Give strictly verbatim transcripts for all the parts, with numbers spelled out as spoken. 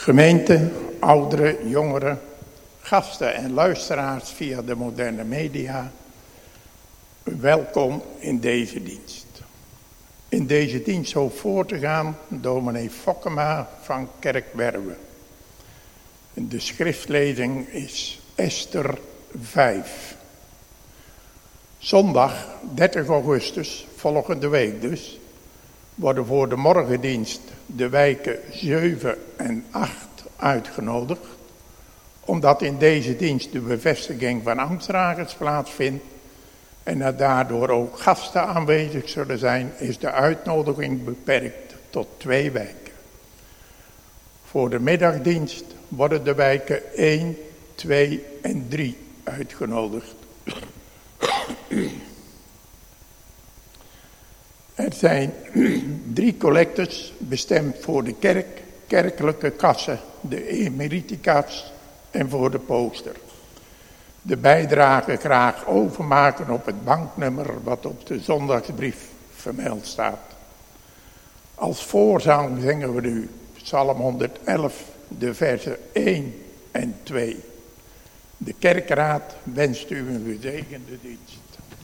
Gemeente, ouderen, jongeren, gasten en luisteraars via de moderne media, welkom in deze dienst. In deze dienst hoop voor te gaan dominee Fokkema van Kerkwerve. De schriftlezing is Ester vijf. Zondag dertig augustus, volgende week dus, worden voor de morgendienst de wijken zeven en acht uitgenodigd, omdat in deze dienst de bevestiging van ambtsdragers plaatsvindt en er daardoor ook gasten aanwezig zullen zijn, is de uitnodiging beperkt tot twee wijken. Voor de middagdienst worden de wijken één, twee en drie uitgenodigd. Er zijn drie collectes bestemd voor de kerk, kerkelijke kassen, de emeritikas en voor de poster. De bijdrage graag overmaken op het banknummer wat op de zondagsbrief vermeld staat. Als voorzang zingen we nu Psalm honderdelf, de versen één en twee. De kerkraad wenst u een gezegende dienst.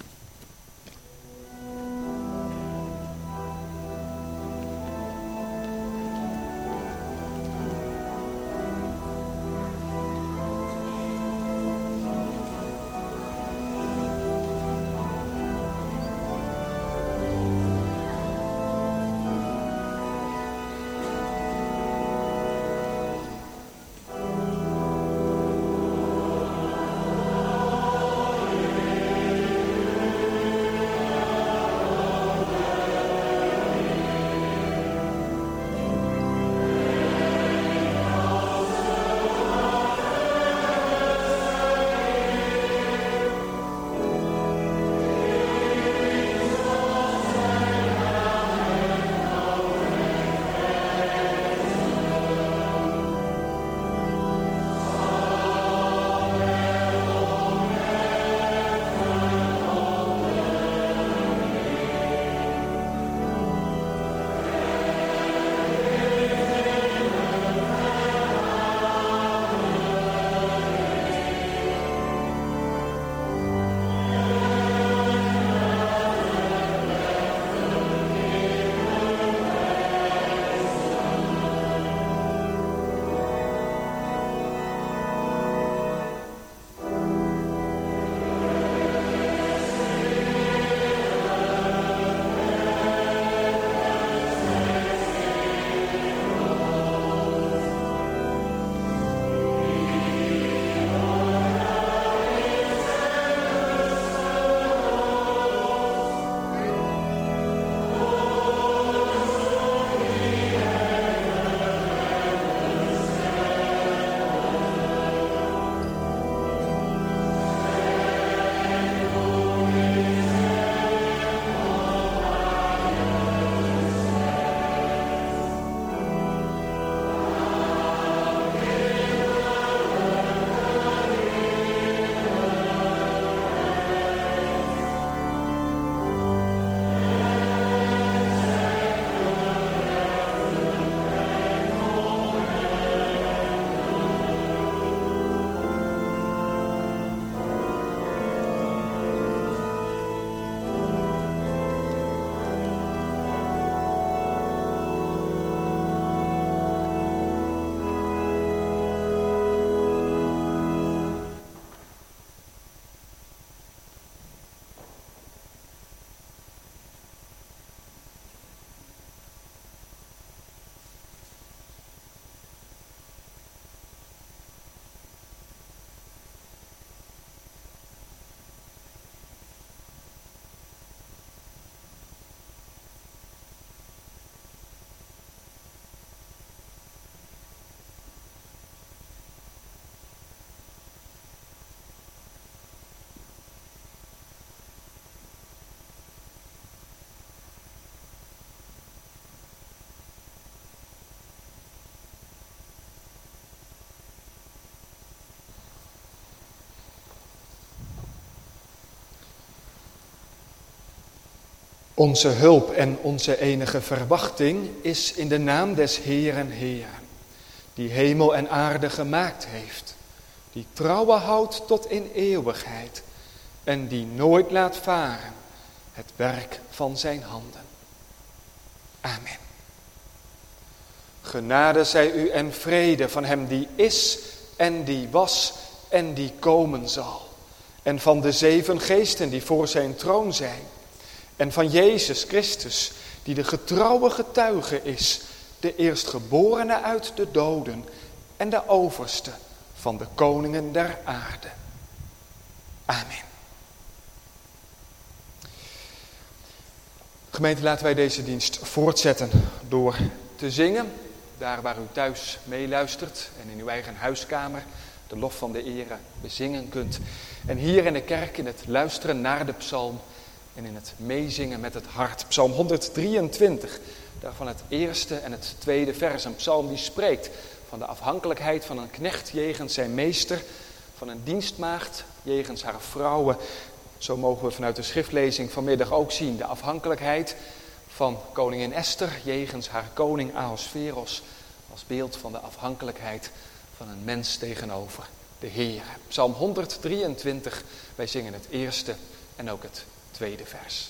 Onze hulp en onze enige verwachting is in de naam des Heeren Heer, die hemel en aarde gemaakt heeft, die trouwen houdt tot in eeuwigheid en die nooit laat varen het werk van zijn handen. Amen. Genade zij u en vrede van hem die is en die was en die komen zal. En van de zeven geesten die voor zijn troon zijn. En van Jezus Christus die de getrouwe getuige is, de eerstgeborene uit de doden en de overste van de koningen der aarde. Amen. Gemeente, laten wij deze dienst voortzetten door te zingen, daar waar u thuis meeluistert en in uw eigen huiskamer de lof van de Here bezingen kunt. En hier in de kerk in het luisteren naar de psalm en in het meezingen met het hart. Psalm honderddrieëntwintig, daarvan het eerste en het tweede vers. Een psalm die spreekt van de afhankelijkheid van een knecht jegens zijn meester, van een dienstmaagd jegens haar vrouwen. Zo mogen we vanuit de schriftlezing vanmiddag ook zien de afhankelijkheid van koningin Esther jegens haar koning Ahasveros, als beeld van de afhankelijkheid van een mens tegenover de Heer. Psalm honderddrieëntwintig, wij zingen het eerste en ook het tweede vers.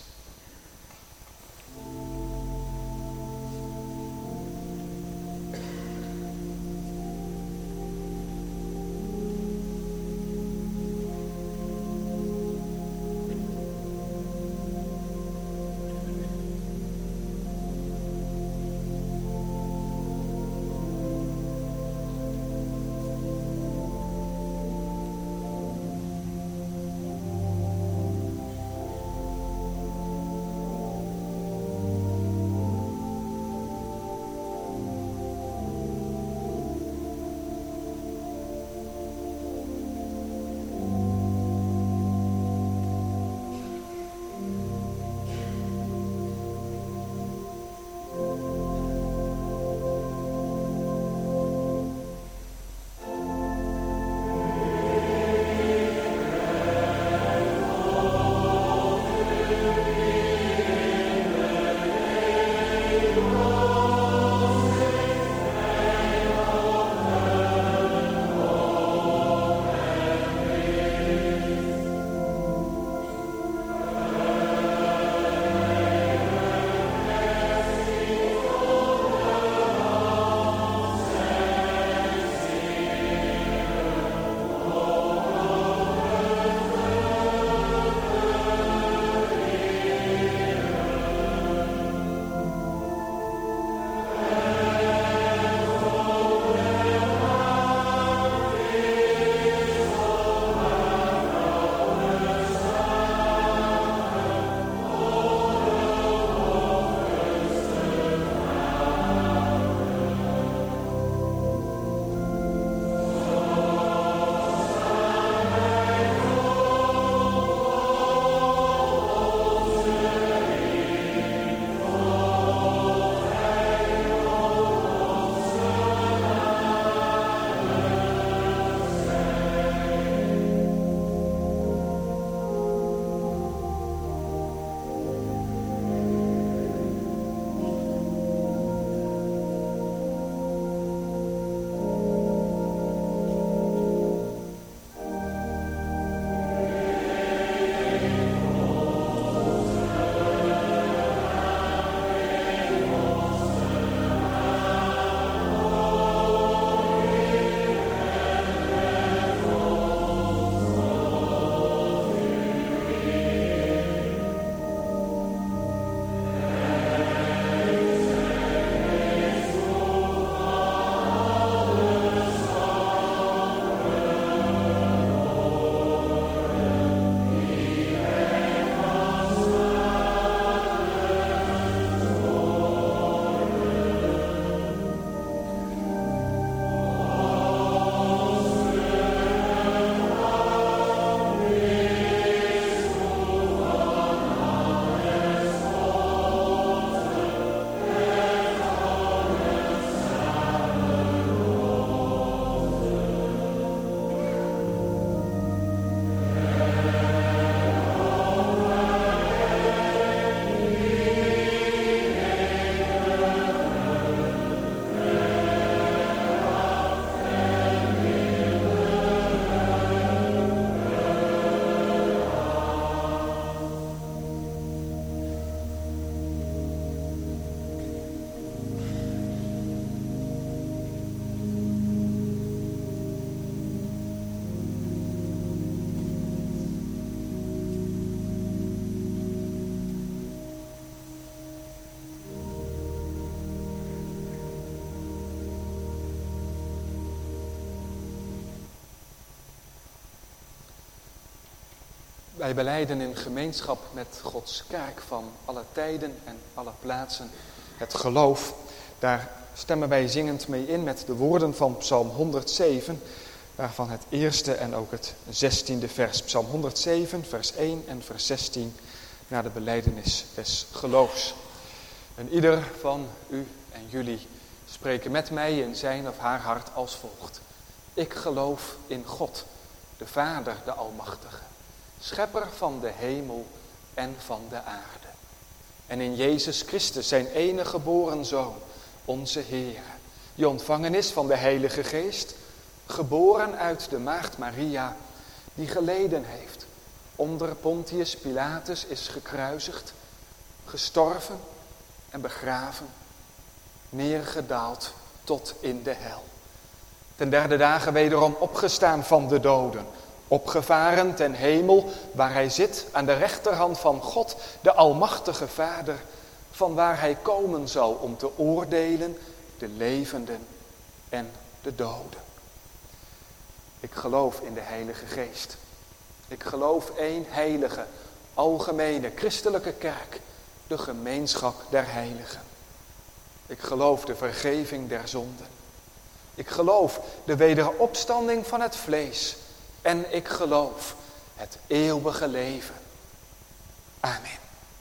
Wij belijden in gemeenschap met Gods kerk van alle tijden en alle plaatsen het geloof. Daar stemmen wij zingend mee in met de woorden van Psalm honderdzeven, waarvan het eerste en ook het zestiende vers. Psalm honderdzeven, vers één en vers zestien, naar de belijdenis des geloofs. En ieder van u en jullie spreken met mij in zijn of haar hart als volgt. Ik geloof in God, de Vader, de Almachtige, schepper van de hemel en van de aarde. En in Jezus Christus, zijn enige geboren Zoon, onze Heer, die ontvangen is van de Heilige Geest, geboren uit de maagd Maria, die geleden heeft, onder Pontius Pilatus is gekruisigd, gestorven en begraven, neergedaald tot in de hel. Ten derde dagen wederom opgestaan van de doden, opgevaren ten hemel, waar hij zit aan de rechterhand van God, de Almachtige Vader, van waar hij komen zal om te oordelen de levenden en de doden. Ik geloof in de Heilige Geest. Ik geloof één heilige, algemene, christelijke kerk, de gemeenschap der heiligen. Ik geloof de vergeving der zonden. Ik geloof de wederopstanding van het vlees. En ik geloof het eeuwige leven. Amen.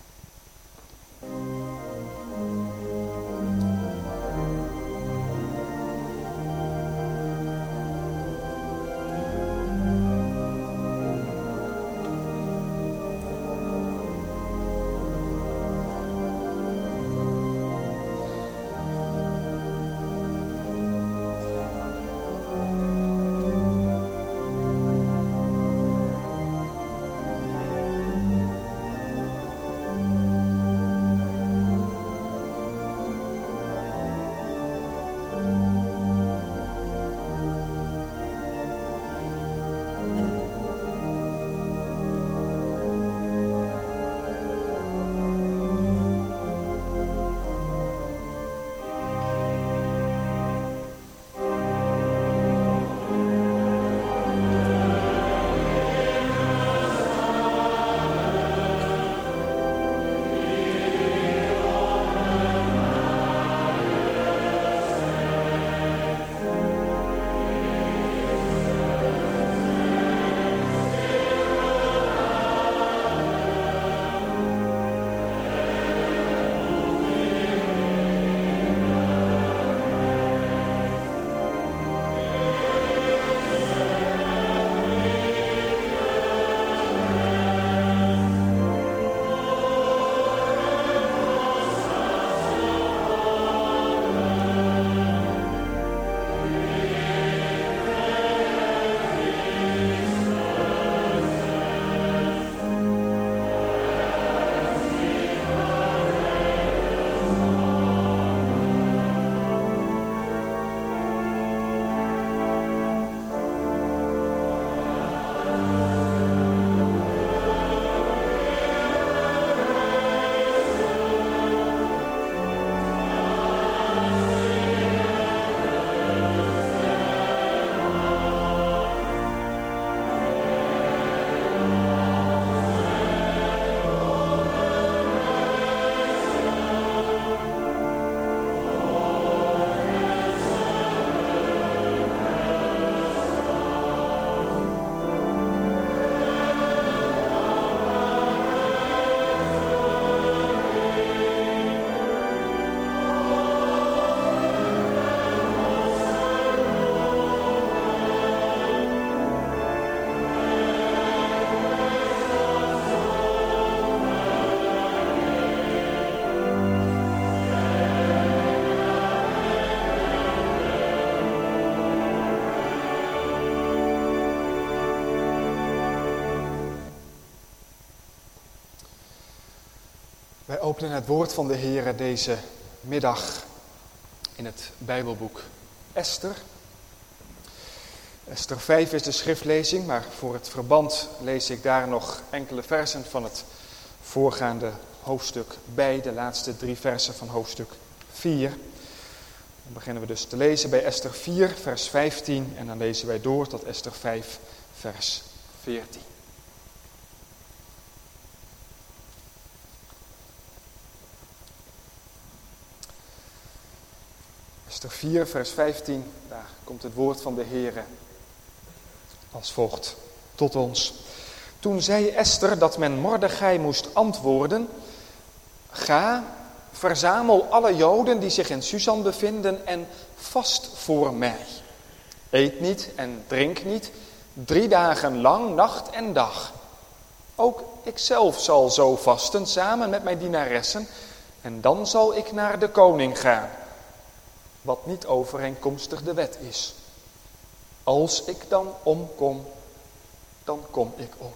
Wij openen het woord van de Heer deze middag in het Bijbelboek Esther. Esther vijf is de schriftlezing, maar voor het verband lees ik daar nog enkele versen van het voorgaande hoofdstuk bij, de laatste drie versen van hoofdstuk vier. Dan beginnen we dus te lezen bij Esther vier, vers vijftien en dan lezen wij door tot Esther vijf, vers veertien. Esther vier, vers vijftien, daar komt het woord van de Heere als volgt tot ons. Toen zei Esther dat men Mordechai moest antwoorden: ga, verzamel alle Joden die zich in Susan bevinden en vast voor mij. Eet niet en drink niet, drie dagen lang, nacht en dag. Ook ikzelf zal zo vasten, samen met mijn dienaressen, en dan zal ik naar de koning gaan, wat niet overeenkomstig de wet is. Als ik dan omkom, dan kom ik om.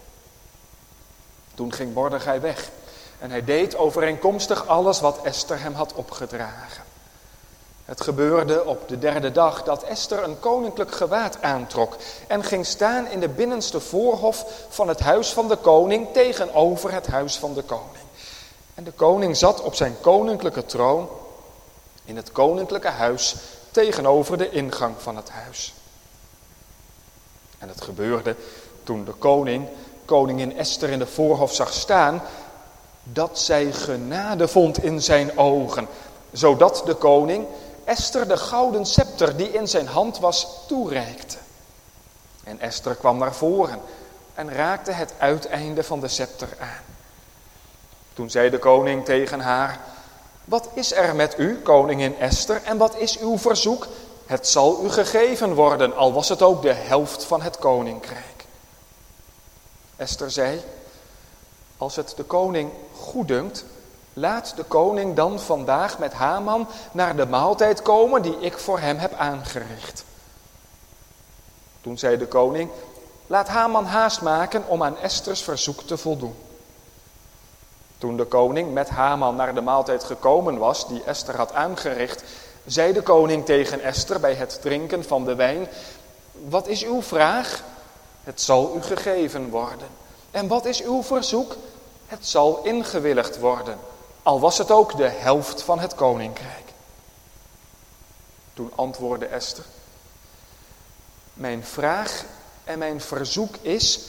Toen ging Mordechai weg en hij deed overeenkomstig alles wat Esther hem had opgedragen. Het gebeurde op de derde dag dat Esther een koninklijk gewaad aantrok en ging staan in de binnenste voorhof van het huis van de koning tegenover het huis van de koning. En de koning zat op zijn koninklijke troon in het koninklijke huis tegenover de ingang van het huis. En het gebeurde toen de koning, koningin Esther in de voorhof zag staan, dat zij genade vond in zijn ogen, zodat de koning Esther de gouden scepter die in zijn hand was toereikte. En Esther kwam naar voren en raakte het uiteinde van de scepter aan. Toen zei de koning tegen haar: wat is er met u, koningin Esther, en wat is uw verzoek? Het zal u gegeven worden, al was het ook de helft van het koninkrijk. Esther zei: als het de koning goeddunkt, laat de koning dan vandaag met Haman naar de maaltijd komen die ik voor hem heb aangericht. Toen zei de koning: laat Haman haast maken om aan Esters verzoek te voldoen. Toen de koning met Haman naar de maaltijd gekomen was die Esther had aangericht, zei de koning tegen Esther bij het drinken van de wijn: wat is uw vraag? Het zal u gegeven worden. En wat is uw verzoek? Het zal ingewilligd worden, al was het ook de helft van het koninkrijk. Toen antwoordde Esther: mijn vraag en mijn verzoek is: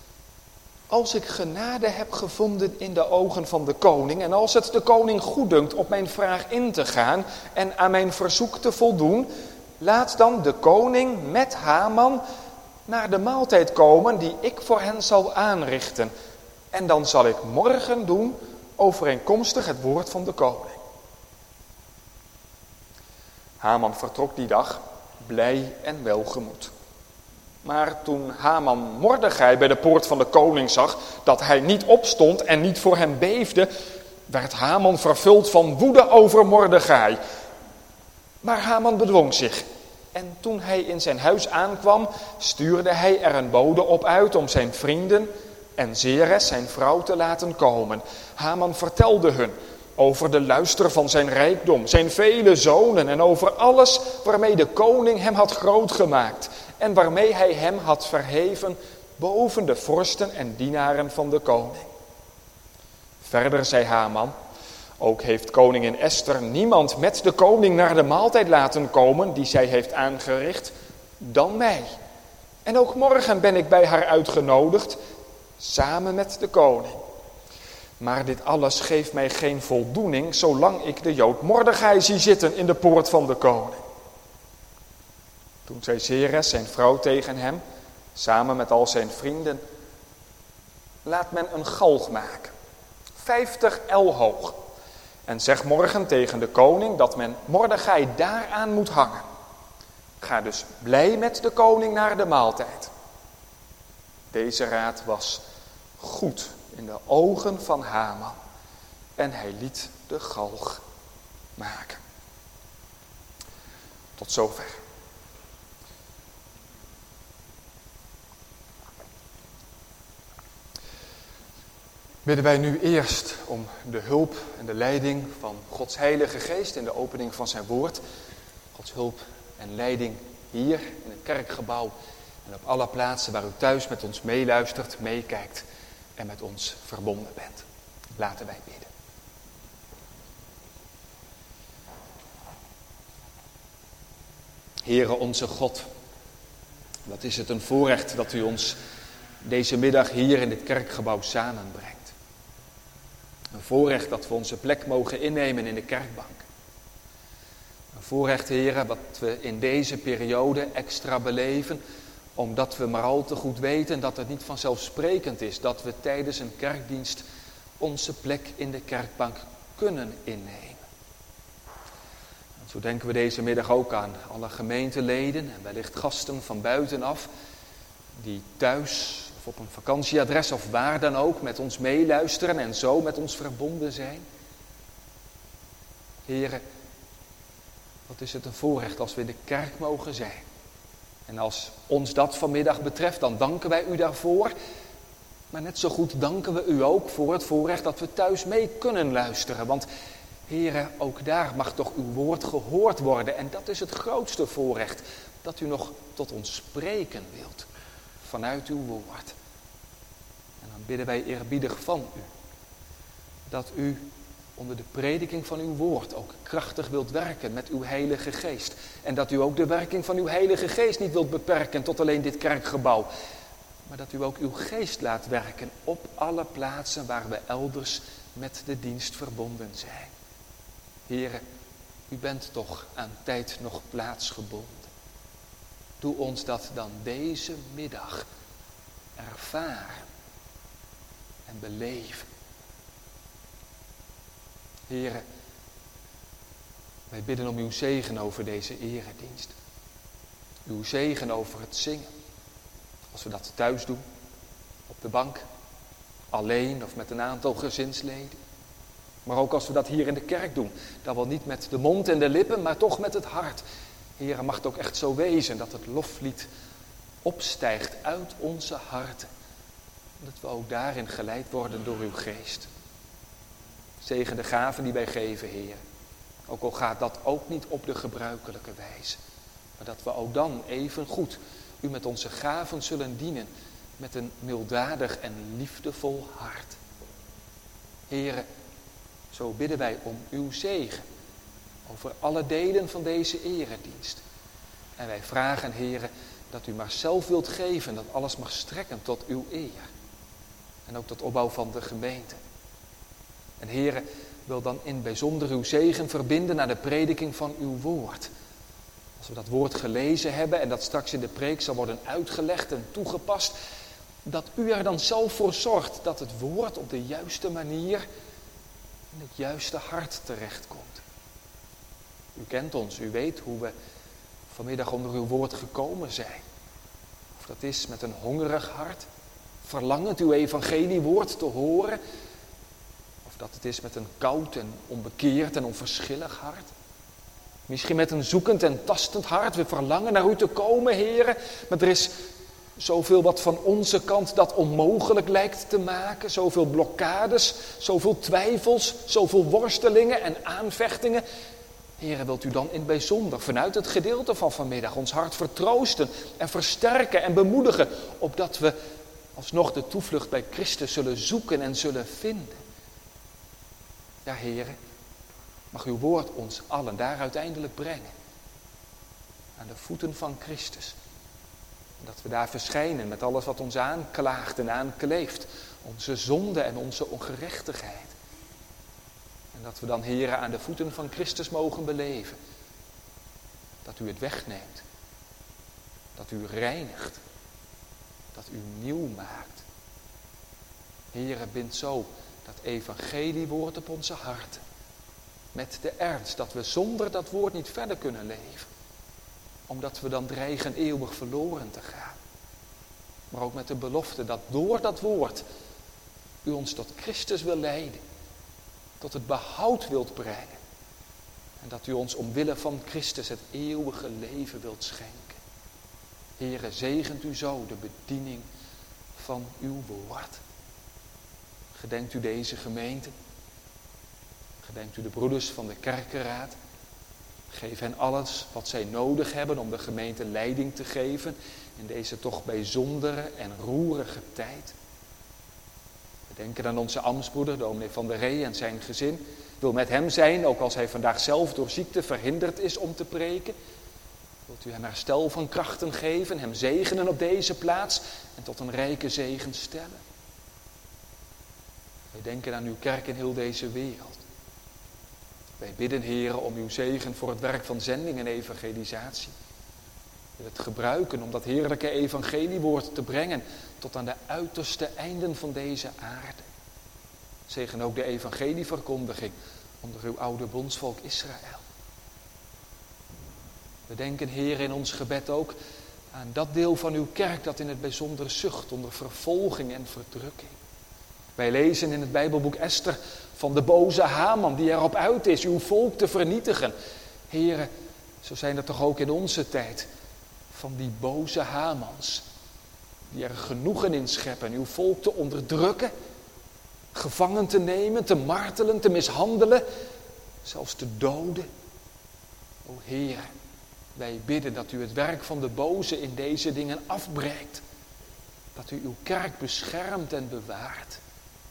als ik genade heb gevonden in de ogen van de koning en als het de koning goeddunkt op mijn vraag in te gaan en aan mijn verzoek te voldoen, laat dan de koning met Haman naar de maaltijd komen die ik voor hen zal aanrichten. En dan zal ik morgen doen overeenkomstig het woord van de koning. Haman vertrok die dag blij en welgemoed. Maar toen Haman Mordechai bij de poort van de koning zag dat hij niet opstond en niet voor hem beefde, werd Haman vervuld van woede over Mordechai. Maar Haman bedwong zich. En toen hij in zijn huis aankwam, stuurde hij er een bode op uit om zijn vrienden en Zeres, zijn vrouw, te laten komen. Haman vertelde hun over de luister van zijn rijkdom, zijn vele zonen en over alles waarmee de koning hem had grootgemaakt en waarmee hij hem had verheven boven de vorsten en dienaren van de koning. Verder zei Haman: ook heeft koningin Esther niemand met de koning naar de maaltijd laten komen die zij heeft aangericht dan mij. En ook morgen ben ik bij haar uitgenodigd, samen met de koning. Maar dit alles geeft mij geen voldoening, zolang ik de Jood Mordechai zie zitten in de poort van de koning. Toen zei Zeres, zijn vrouw, tegen hem, samen met al zijn vrienden: laat men een galg maken, vijftig el hoog. En zeg morgen tegen de koning dat men Mordechai daaraan moet hangen. Ga dus blij met de koning naar de maaltijd. Deze raad was goed in de ogen van Haman. En hij liet de galg maken. Tot zover. Bidden wij nu eerst om de hulp en de leiding van Gods Heilige Geest in de opening van zijn woord. Gods hulp en leiding hier in het kerkgebouw en op alle plaatsen waar u thuis met ons meeluistert, meekijkt en met ons verbonden bent. Laten wij bidden. Heere onze God, wat is het een voorrecht dat u ons deze middag hier in dit kerkgebouw samenbrengt. Een voorrecht dat we onze plek mogen innemen in de kerkbank. Een voorrecht, heren, wat we in deze periode extra beleven, omdat we maar al te goed weten dat het niet vanzelfsprekend is dat we tijdens een kerkdienst onze plek in de kerkbank kunnen innemen. En zo denken we deze middag ook aan alle gemeenteleden en wellicht gasten van buitenaf, die thuis of op een vakantieadres of waar dan ook met ons meeluisteren en zo met ons verbonden zijn. Heren, wat is het een voorrecht als we in de kerk mogen zijn. En als ons dat vanmiddag betreft, dan danken wij u daarvoor. Maar net zo goed danken we u ook voor het voorrecht dat we thuis mee kunnen luisteren. Want heren, ook daar mag toch uw woord gehoord worden. En dat is het grootste voorrecht, dat u nog tot ons spreken wilt. Vanuit uw woord. En dan bidden wij eerbiedig van u. Dat u onder de prediking van uw woord ook krachtig wilt werken met uw Heilige Geest. En dat u ook de werking van uw Heilige Geest niet wilt beperken tot alleen dit kerkgebouw. Maar dat u ook uw geest laat werken op alle plaatsen waar we elders met de dienst verbonden zijn. Heren, u bent toch aan tijd nog plaatsgebonden. Doe ons dat dan deze middag ervaren en beleven. Heren, wij bidden om uw zegen over deze eredienst. Uw zegen over het zingen. Als we dat thuis doen, op de bank, alleen of met een aantal gezinsleden. Maar ook als we dat hier in de kerk doen. Dan wel niet met de mond en de lippen, maar toch met het hart. Heren, mag het ook echt zo wezen dat het loflied opstijgt uit onze harten. Dat we ook daarin geleid worden door uw geest. Zegen de gaven die wij geven, Heer. Ook al gaat dat ook niet op de gebruikelijke wijze. Maar dat we ook dan even goed u met onze gaven zullen dienen. Met een milddadig en liefdevol hart. Heere, zo bidden wij om uw zegen. Over alle delen van deze eredienst. En wij vragen, Heere, dat u maar zelf wilt geven. Dat alles mag strekken tot uw eer. En ook tot opbouw van de gemeente. En Heere, wil dan in bijzonder uw zegen verbinden naar de prediking van uw woord. Als we dat woord gelezen hebben en dat straks in de preek zal worden uitgelegd en toegepast, dat u er dan zelf voor zorgt dat het woord op de juiste manier in het juiste hart terechtkomt. U kent ons, u weet hoe we vanmiddag onder uw woord gekomen zijn. Of dat is met een hongerig hart, verlangend uw evangeliewoord te horen. Of dat het is met een koud en onbekeerd en onverschillig hart. Misschien met een zoekend en tastend hart. We verlangen naar u te komen, heren. Maar er is zoveel wat van onze kant dat onmogelijk lijkt te maken. Zoveel blokkades, zoveel twijfels, zoveel worstelingen en aanvechtingen. Heren, wilt u dan in het bijzonder vanuit het gedeelte van vanmiddag ons hart vertroosten en versterken en bemoedigen. Opdat we alsnog de toevlucht bij Christus zullen zoeken en zullen vinden. Ja, heren, mag uw woord ons allen daar uiteindelijk brengen. Aan de voeten van Christus. Dat we daar verschijnen met alles wat ons aanklaagt en aankleeft. Onze zonde en onze ongerechtigheid. En dat we dan, heren, aan de voeten van Christus mogen beleven. Dat u het wegneemt. Dat u reinigt. Dat u nieuw maakt. Heren, bind zo dat evangeliewoord op onze harten. Met de ernst dat we zonder dat woord niet verder kunnen leven. Omdat we dan dreigen eeuwig verloren te gaan. Maar ook met de belofte dat door dat woord u ons tot Christus wil leiden. Tot het behoud wilt brengen. En dat u ons omwille van Christus het eeuwige leven wilt schenken. Heere, zegent u zo de bediening van uw woord. Gedenkt u deze gemeente. Gedenkt u de broeders van de kerkenraad. Geef hen alles wat zij nodig hebben om de gemeente leiding te geven in deze toch bijzondere en roerige tijd. We denken aan onze ambtsbroeder, dominee Van der Ree en zijn gezin. Wil met hem zijn, ook als hij vandaag zelf door ziekte verhinderd is om te preken. Wilt u hem herstel van krachten geven, hem zegenen op deze plaats en tot een rijke zegen stellen. We denken aan uw kerk in heel deze wereld. Wij bidden, Heere, om uw zegen voor het werk van zending en evangelisatie. We willen het gebruiken om dat heerlijke evangeliewoord te brengen tot aan de uiterste einden van deze aarde. Zegen ook de evangelieverkondiging onder uw oude bondsvolk Israël. We denken, Heer, in ons gebed ook aan dat deel van uw kerk dat in het bijzonder zucht onder vervolging en verdrukking. Wij lezen in het Bijbelboek Esther van de boze Haman die erop uit is uw volk te vernietigen. Heere, zo zijn er toch ook in onze tijd van die boze Hamans die er genoegen in scheppen uw volk te onderdrukken, gevangen te nemen, te martelen, te mishandelen, zelfs te doden. O Heer, wij bidden dat u het werk van de boze in deze dingen afbreekt. Dat u uw kerk beschermt en bewaart.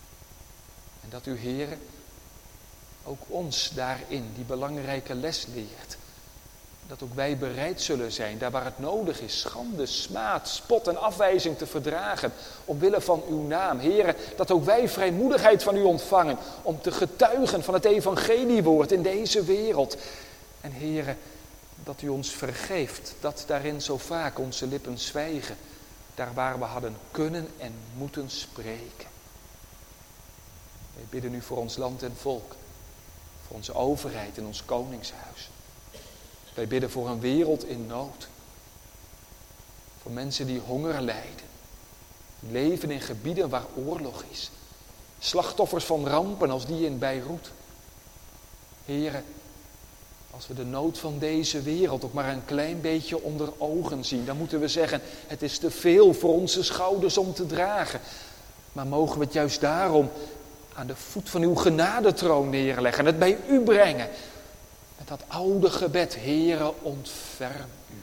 En dat u, Heer, ook ons daarin die belangrijke les leert. Dat ook wij bereid zullen zijn, daar waar het nodig is, schande, smaad, spot en afwijzing te verdragen, omwille van uw naam. Heere, dat ook wij vrijmoedigheid van u ontvangen, om te getuigen van het evangeliewoord in deze wereld. En Heere, dat u ons vergeeft, dat daarin zo vaak onze lippen zwijgen, daar waar we hadden kunnen en moeten spreken. Wij bidden u voor ons land en volk, voor onze overheid en ons koningshuis. Wij bidden voor een wereld in nood. Voor mensen die honger lijden. Leven in gebieden waar oorlog is. Slachtoffers van rampen als die in Beirut. Heren, als we de nood van deze wereld ook maar een klein beetje onder ogen zien, dan moeten we zeggen, het is te veel voor onze schouders om te dragen. Maar mogen we het juist daarom aan de voet van uw genadetroon neerleggen en het bij u brengen. Met dat oude gebed, Heere, ontferm u.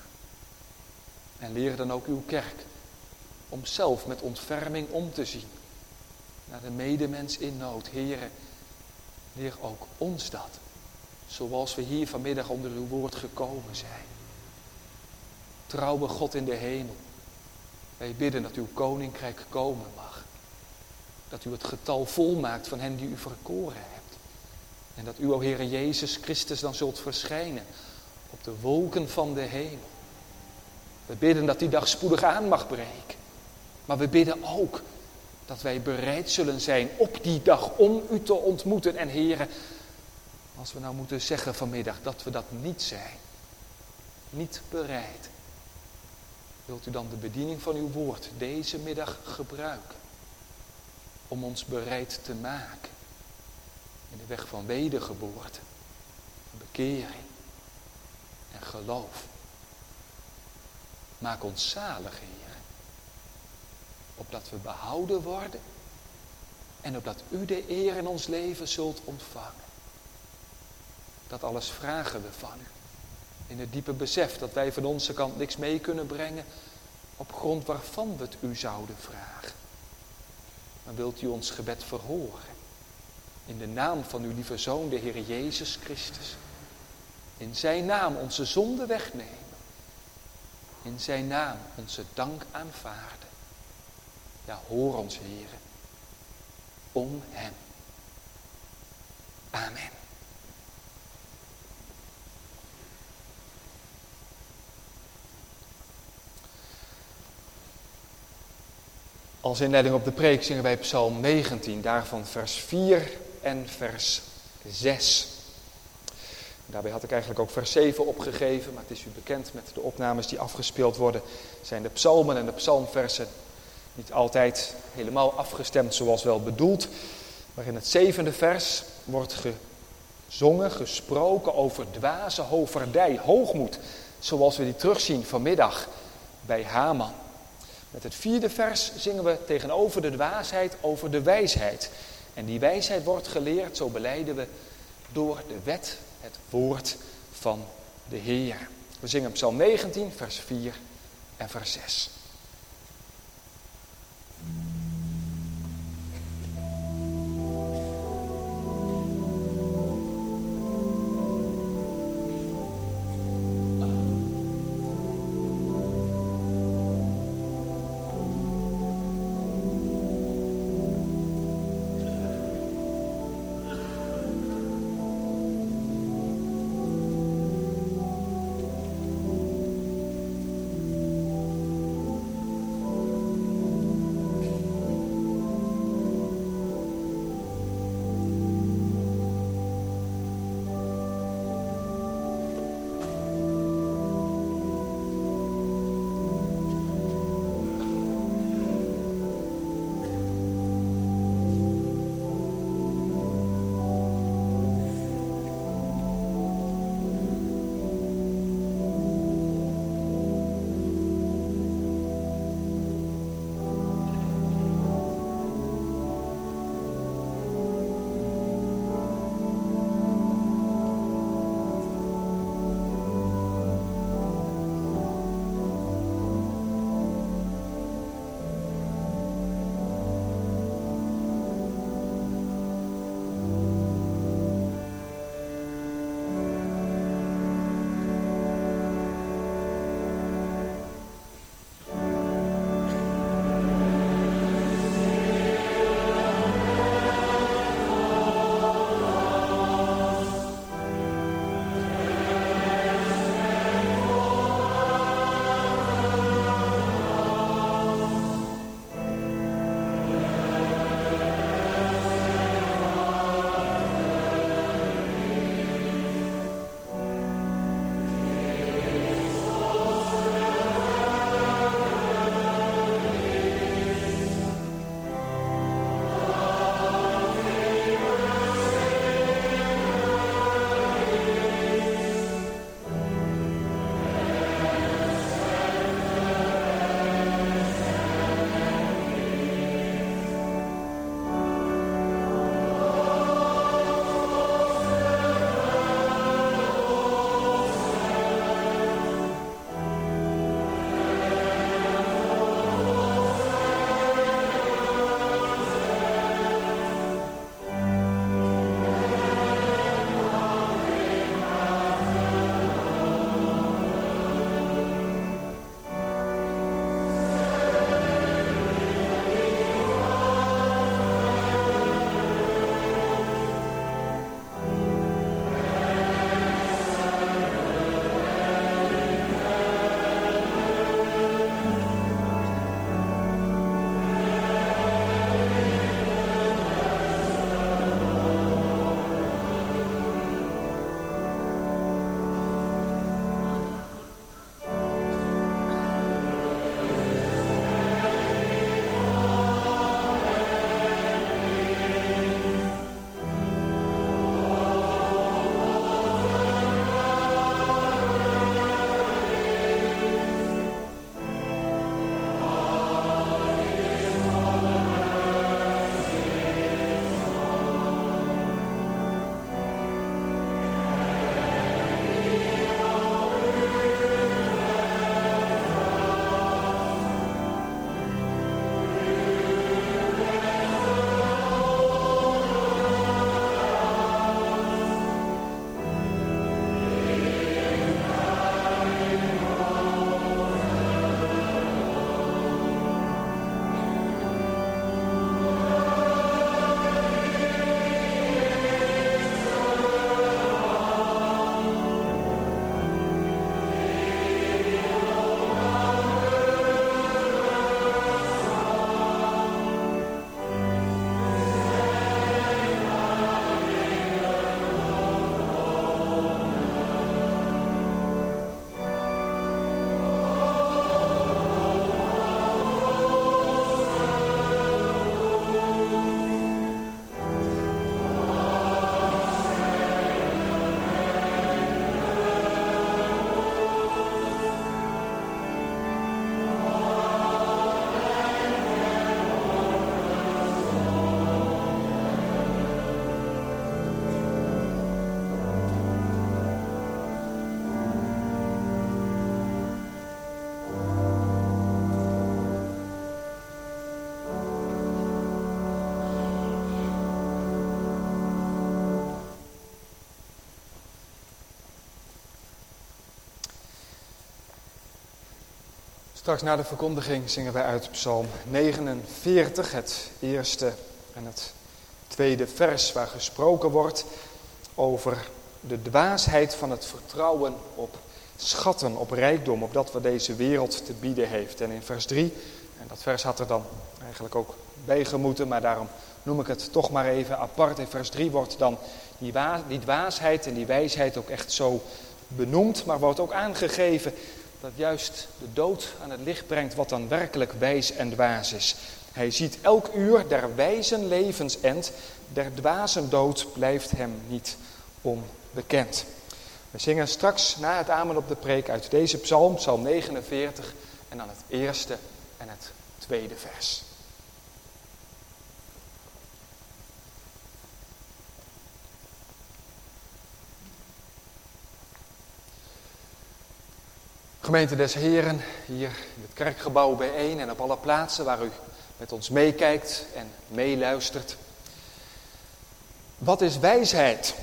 En leer dan ook uw kerk om zelf met ontferming om te zien. Naar de medemens in nood. Heere, leer ook ons dat. Zoals we hier vanmiddag onder uw woord gekomen zijn. Trouwe God in de hemel. Wij bidden dat uw koninkrijk komen mag. Dat u het getal volmaakt van hen die u verkoren hebt. En dat u, o Heere Jezus Christus, dan zult verschijnen op de wolken van de hemel. We bidden dat die dag spoedig aan mag breken. Maar we bidden ook dat wij bereid zullen zijn op die dag om u te ontmoeten. En Heere, als we nou moeten zeggen vanmiddag dat we dat niet zijn, niet bereid, wilt u dan de bediening van uw woord deze middag gebruiken om ons bereid te maken in de weg van wedergeboorte, bekering en geloof. Maak ons zalig, Heer, opdat we behouden worden en opdat u de eer in ons leven zult ontvangen. Dat alles vragen we van u, in het diepe besef dat wij van onze kant niks mee kunnen brengen, op grond waarvan we het u zouden vragen. Maar wilt u ons gebed verhoren? In de naam van uw lieve Zoon, de Heer Jezus Christus. In zijn naam onze zonde wegnemen. In zijn naam onze dank aanvaarden. Ja, hoor ons, Heer. Om hem. Amen. Als inleiding op de preek zingen wij Psalm negentien, daarvan vers vier en vers zes. Daarbij had ik eigenlijk ook vers zeven opgegeven, maar het is u bekend met de opnames die afgespeeld worden, zijn de psalmen en de psalmversen niet altijd helemaal afgestemd zoals wel bedoeld. Maar in het zevende vers wordt gezongen, gesproken over dwaze hoverdij, hoogmoed, zoals we die terugzien vanmiddag bij Haman. Met het vierde vers zingen we tegenover de dwaasheid over de wijsheid. En die wijsheid wordt geleerd, zo belijden we, door de wet, het woord van de Heer. We zingen Psalm negentien, vers vier en vers zes. Straks na de verkondiging zingen wij uit Psalm negenenveertig, het eerste en het tweede vers, waar gesproken wordt over de dwaasheid van het vertrouwen op schatten, op rijkdom, op dat wat deze wereld te bieden heeft. En in vers drie, en dat vers had er dan eigenlijk ook bij gemoeten, maar daarom noem ik het toch maar even apart. In vers drie wordt dan die, wa- die dwaasheid en die wijsheid ook echt zo benoemd, maar wordt ook aangegeven dat juist de dood aan het licht brengt wat dan werkelijk wijs en dwaas is. Hij ziet elk uur der wijzen levensend, der dwazen dood blijft hem niet onbekend. We zingen straks na het amen op de preek uit deze psalm, psalm negenenveertig, en dan het eerste en het tweede vers. Gemeente des Heren, hier in het kerkgebouw bijeen en op alle plaatsen waar u met ons meekijkt en meeluistert. Wat is wijsheid?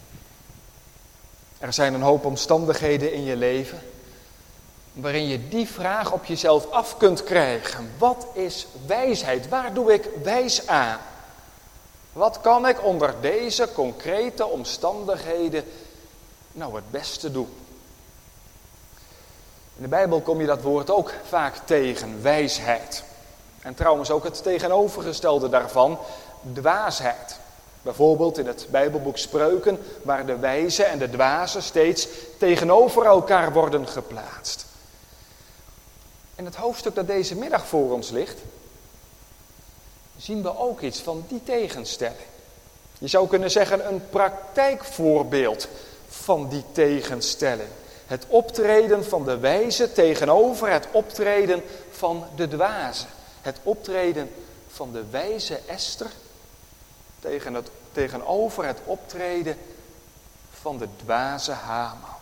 Er zijn een hoop omstandigheden in je leven waarin je die vraag op jezelf af kunt krijgen. Wat is wijsheid? Waar doe ik wijs aan? Wat kan ik onder deze concrete omstandigheden nou het beste doen? In de Bijbel kom je dat woord ook vaak tegen, wijsheid. En trouwens ook het tegenovergestelde daarvan, dwaasheid. Bijvoorbeeld in het Bijbelboek Spreuken, waar de wijze en de dwaze steeds tegenover elkaar worden geplaatst. In het hoofdstuk dat deze middag voor ons ligt, zien we ook iets van die tegenstelling. Je zou kunnen zeggen een praktijkvoorbeeld van die tegenstelling. Het optreden van de wijze tegenover het optreden van de dwaze. Het optreden van de wijze Esther tegen het, tegenover het optreden van de dwaze Haman.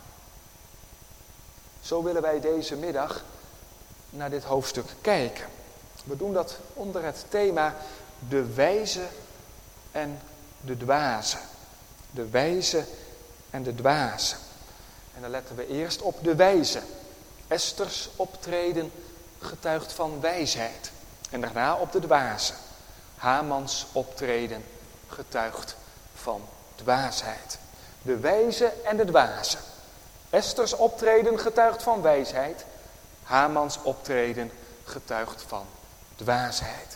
Zo willen wij deze middag naar dit hoofdstuk kijken. We doen dat onder het thema de wijze en de dwaze. De wijze en de dwaze. En dan letten we eerst op de wijze. Esters optreden getuigt van wijsheid. En daarna op de dwaze. Hamans optreden getuigt van dwaasheid. De wijze en de dwaze. Esters optreden getuigt van wijsheid. Hamans optreden getuigt van dwaasheid.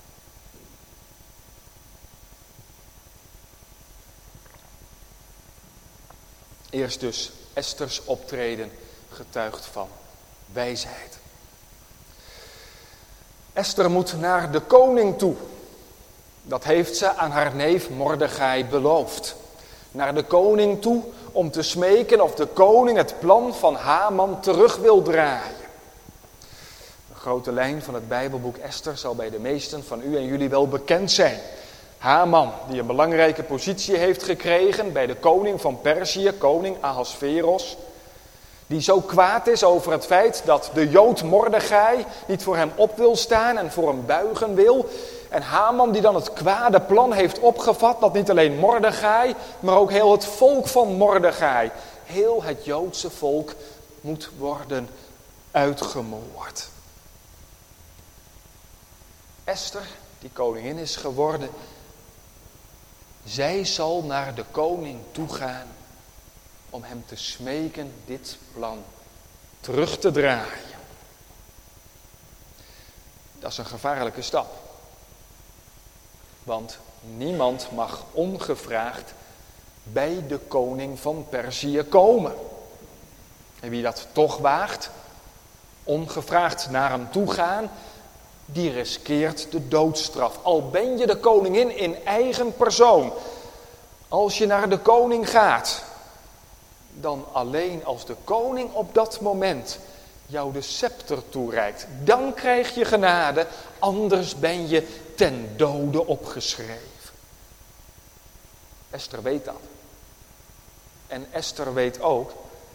Eerst dus Esters optreden getuigt van wijsheid. Esther moet naar de koning toe. Dat heeft ze aan haar neef Mordechai beloofd. Naar de koning toe om te smeken of de koning het plan van Haman terug wil draaien. De grote lijn van het Bijbelboek Esther zal bij de meesten van u en jullie wel bekend zijn. Haman, die een belangrijke positie heeft gekregen bij de koning van Perzië, koning Ahasveros. Die zo kwaad is over het feit dat de Jood Mordechai niet voor hem op wil staan en voor hem buigen wil. En Haman die dan het kwade plan heeft opgevat dat niet alleen Mordechai, maar ook heel het volk van Mordechai, heel het Joodse volk moet worden uitgemoord. Esther, die koningin is geworden, zij zal naar de koning toegaan om hem te smeken dit plan terug te draaien. Dat is een gevaarlijke stap. Want niemand mag ongevraagd bij de koning van Perzië komen. En wie dat toch waagt, ongevraagd naar hem toe gaan, die riskeert de doodstraf. Al ben je de koningin in eigen persoon. Als je naar de koning gaat, dan alleen als de koning op dat moment jou de scepter toereikt. Dan krijg je genade, anders ben je ten dode opgeschreven. Esther weet dat. En Esther weet ook,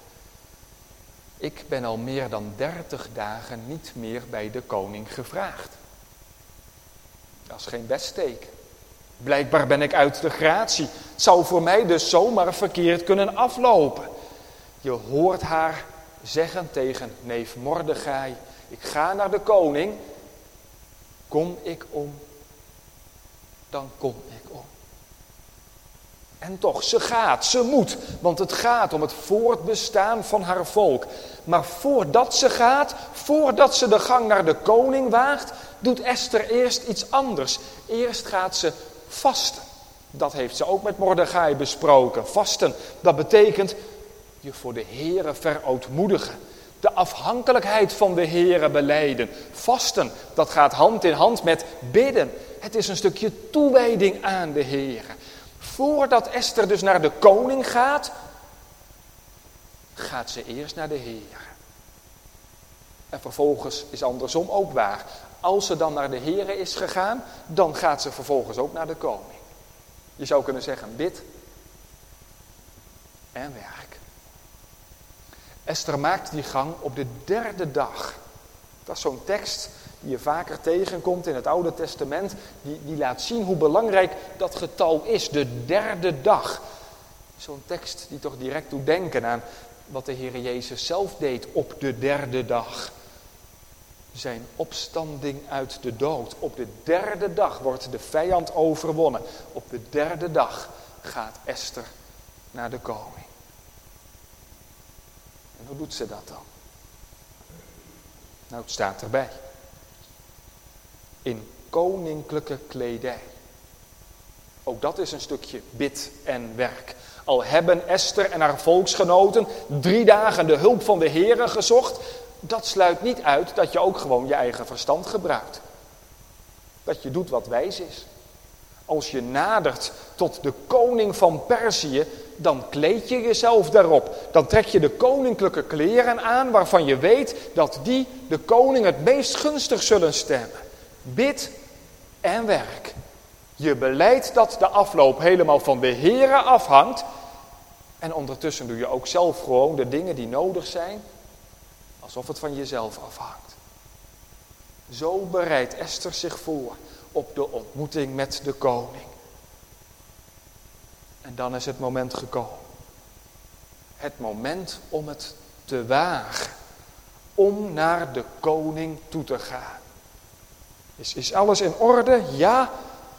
ik ben al meer dan dertig dagen niet meer bij de koning gevraagd. Dat is geen best teken. Blijkbaar ben ik uit de gratie. Het zou voor mij dus zomaar verkeerd kunnen aflopen. Je hoort haar zeggen tegen neef Mordechai, Ik ga naar de koning. Kom ik om, dan kom ik om. En toch, ze gaat, ze moet, want het gaat om het voortbestaan van haar volk. Maar voordat ze gaat, voordat ze de gang naar de koning waagt, doet Esther eerst iets anders. Eerst gaat ze vasten. Dat heeft ze ook met Mordechai besproken. Vasten, dat betekent je voor de Heere verootmoedigen. De afhankelijkheid van de Heere belijden. Vasten, dat gaat hand in hand met bidden. Het is een stukje toewijding aan de Heere. Voordat Esther dus naar de koning gaat, gaat ze eerst naar de Heere. En vervolgens is andersom ook waar. Als ze dan naar de Heere is gegaan, dan gaat ze vervolgens ook naar de koning. Je zou kunnen zeggen, bid en werk. Esther maakt die gang op de derde dag. Dat is zo'n tekst die je vaker tegenkomt in het Oude Testament. Die, die laat zien hoe belangrijk dat getal is, de derde dag. Zo'n tekst die toch direct doet denken aan wat de Heer Jezus zelf deed op de derde dag. Zijn opstanding uit de dood. Op de derde dag wordt de vijand overwonnen. Op de derde dag gaat Esther naar de koning. En hoe doet ze dat dan? Nou, het staat erbij. In koninklijke kledij. Ook dat is een stukje bid en werk. Al hebben Esther en haar volksgenoten drie dagen de hulp van de Heere gezocht, dat sluit niet uit dat je ook gewoon je eigen verstand gebruikt. Dat je doet wat wijs is. Als je nadert tot de koning van Perzië, dan kleed je jezelf daarop. Dan trek je de koninklijke kleren aan waarvan je weet dat die de koning het meest gunstig zullen stemmen. Bid en werk. Je belijdt dat de afloop helemaal van de Heere afhangt. En ondertussen doe je ook zelf gewoon de dingen die nodig zijn, alsof het van jezelf afhangt. Zo bereidt Esther zich voor op de ontmoeting met de koning. En dan is het moment gekomen. Het moment om het te wagen. Om naar de koning toe te gaan. Is, is alles in orde? Ja.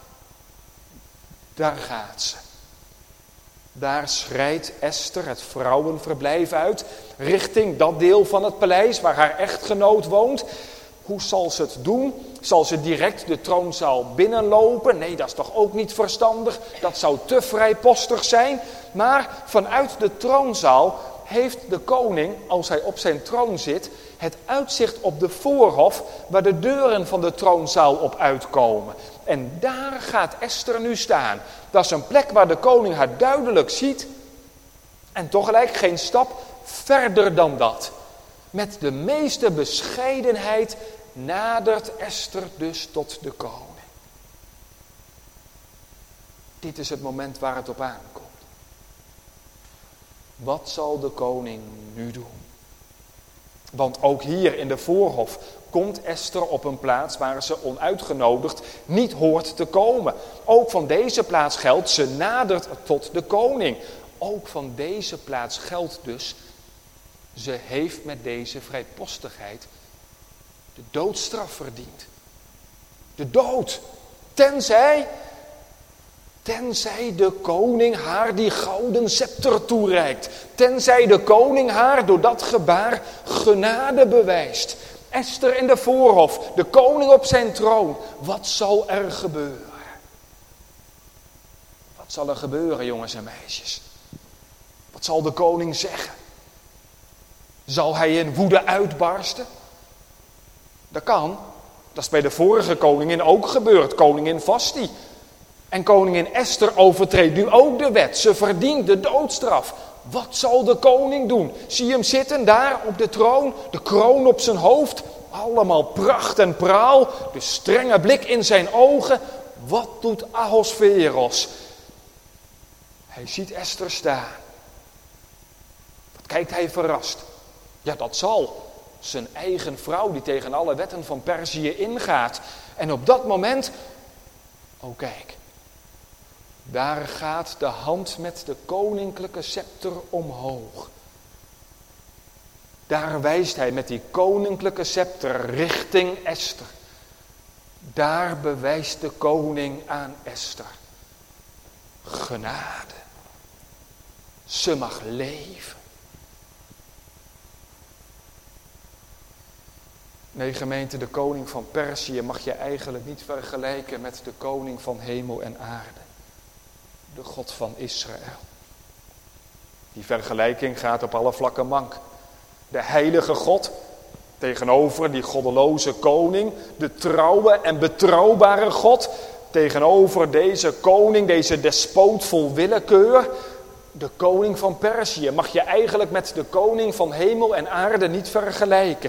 Daar gaat ze. Daar schrijdt Esther het vrouwenverblijf uit, richting dat deel van het paleis waar haar echtgenoot woont. Hoe zal ze het doen? Zal ze direct de troonzaal binnenlopen? Nee, dat is toch ook niet verstandig? Dat zou te vrijpostig zijn. Maar vanuit de troonzaal heeft de koning, als hij op zijn troon zit, het uitzicht op de voorhof waar de deuren van de troonzaal op uitkomen. En daar gaat Esther nu staan. Dat is een plek waar de koning haar duidelijk ziet. En tegelijk geen stap verder dan dat. Met de meeste bescheidenheid nadert Esther dus tot de koning. Dit is het moment waar het op aankomt. Wat zal de koning nu doen? Want ook hier in de voorhof komt Esther op een plaats waar ze onuitgenodigd niet hoort te komen. Ook van deze plaats geldt, ze nadert tot de koning. Ook van deze plaats geldt dus, ze heeft met deze vrijpostigheid de doodstraf verdiend. De dood. Tenzij, tenzij de koning haar die gouden scepter toereikt. Tenzij de koning haar door dat gebaar genade bewijst. Esther in de voorhof, de koning op zijn troon. Wat zal er gebeuren? Wat zal er gebeuren, jongens en meisjes? Wat zal de koning zeggen? Zal hij in woede uitbarsten? Dat kan. Dat is bij de vorige koningin ook gebeurd. Koningin Vasti. En koningin Esther overtreedt nu ook de wet. Ze verdient de doodstraf. Wat zal de koning doen? Zie je hem zitten daar op de troon, de kroon op zijn hoofd, allemaal pracht en praal, de strenge blik in zijn ogen. Wat doet Ahasveros? Hij ziet Esther staan. Wat kijkt hij verrast? Ja, dat zal. Zijn eigen vrouw die tegen alle wetten van Perzië ingaat. En op dat moment, oh kijk, daar gaat de hand met de koninklijke scepter omhoog. Daar wijst hij met die koninklijke scepter richting Esther. Daar bewijst de koning aan Esther genade. Ze mag leven. Nee, gemeente, de koning van Perzië mag je eigenlijk niet vergelijken met de koning van hemel en aarde. De God van Israël. Die vergelijking gaat op alle vlakken mank. De heilige God tegenover die goddeloze koning. De trouwe en betrouwbare God tegenover deze koning, deze despoot vol willekeur. De koning van Perzië mag je eigenlijk met de koning van hemel en aarde niet vergelijken.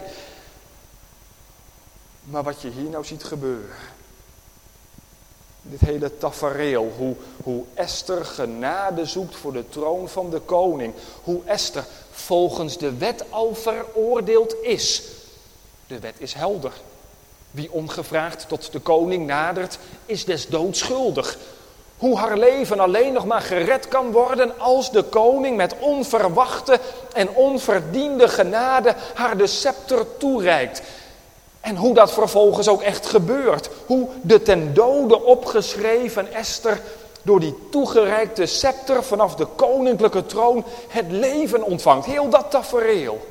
Maar wat je hier nou ziet gebeuren. Dit hele tafereel, hoe, hoe Esther genade zoekt voor de troon van de koning. Hoe Esther volgens de wet al veroordeeld is. De wet is helder. Wie ongevraagd tot de koning nadert, is des doods schuldig. Hoe haar leven alleen nog maar gered kan worden als de koning met onverwachte en onverdiende genade haar de scepter toereikt. En hoe dat vervolgens ook echt gebeurt. Hoe de ten dode opgeschreven Esther door die toegereikte scepter vanaf de koninklijke troon het leven ontvangt. Heel dat tafereel.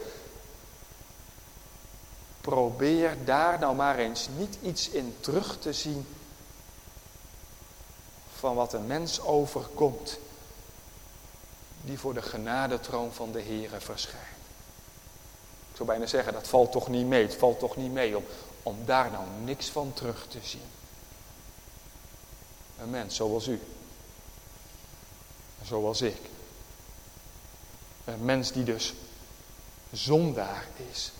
Probeer daar nou maar eens niet iets in terug te zien van wat een mens overkomt die voor de genadetroon van de Here verschijnt. Ik zou bijna zeggen, dat valt toch niet mee. Het valt toch niet mee om, om daar nou niks van terug te zien. Een mens zoals u. Zoals ik. Een mens die dus zondaar is.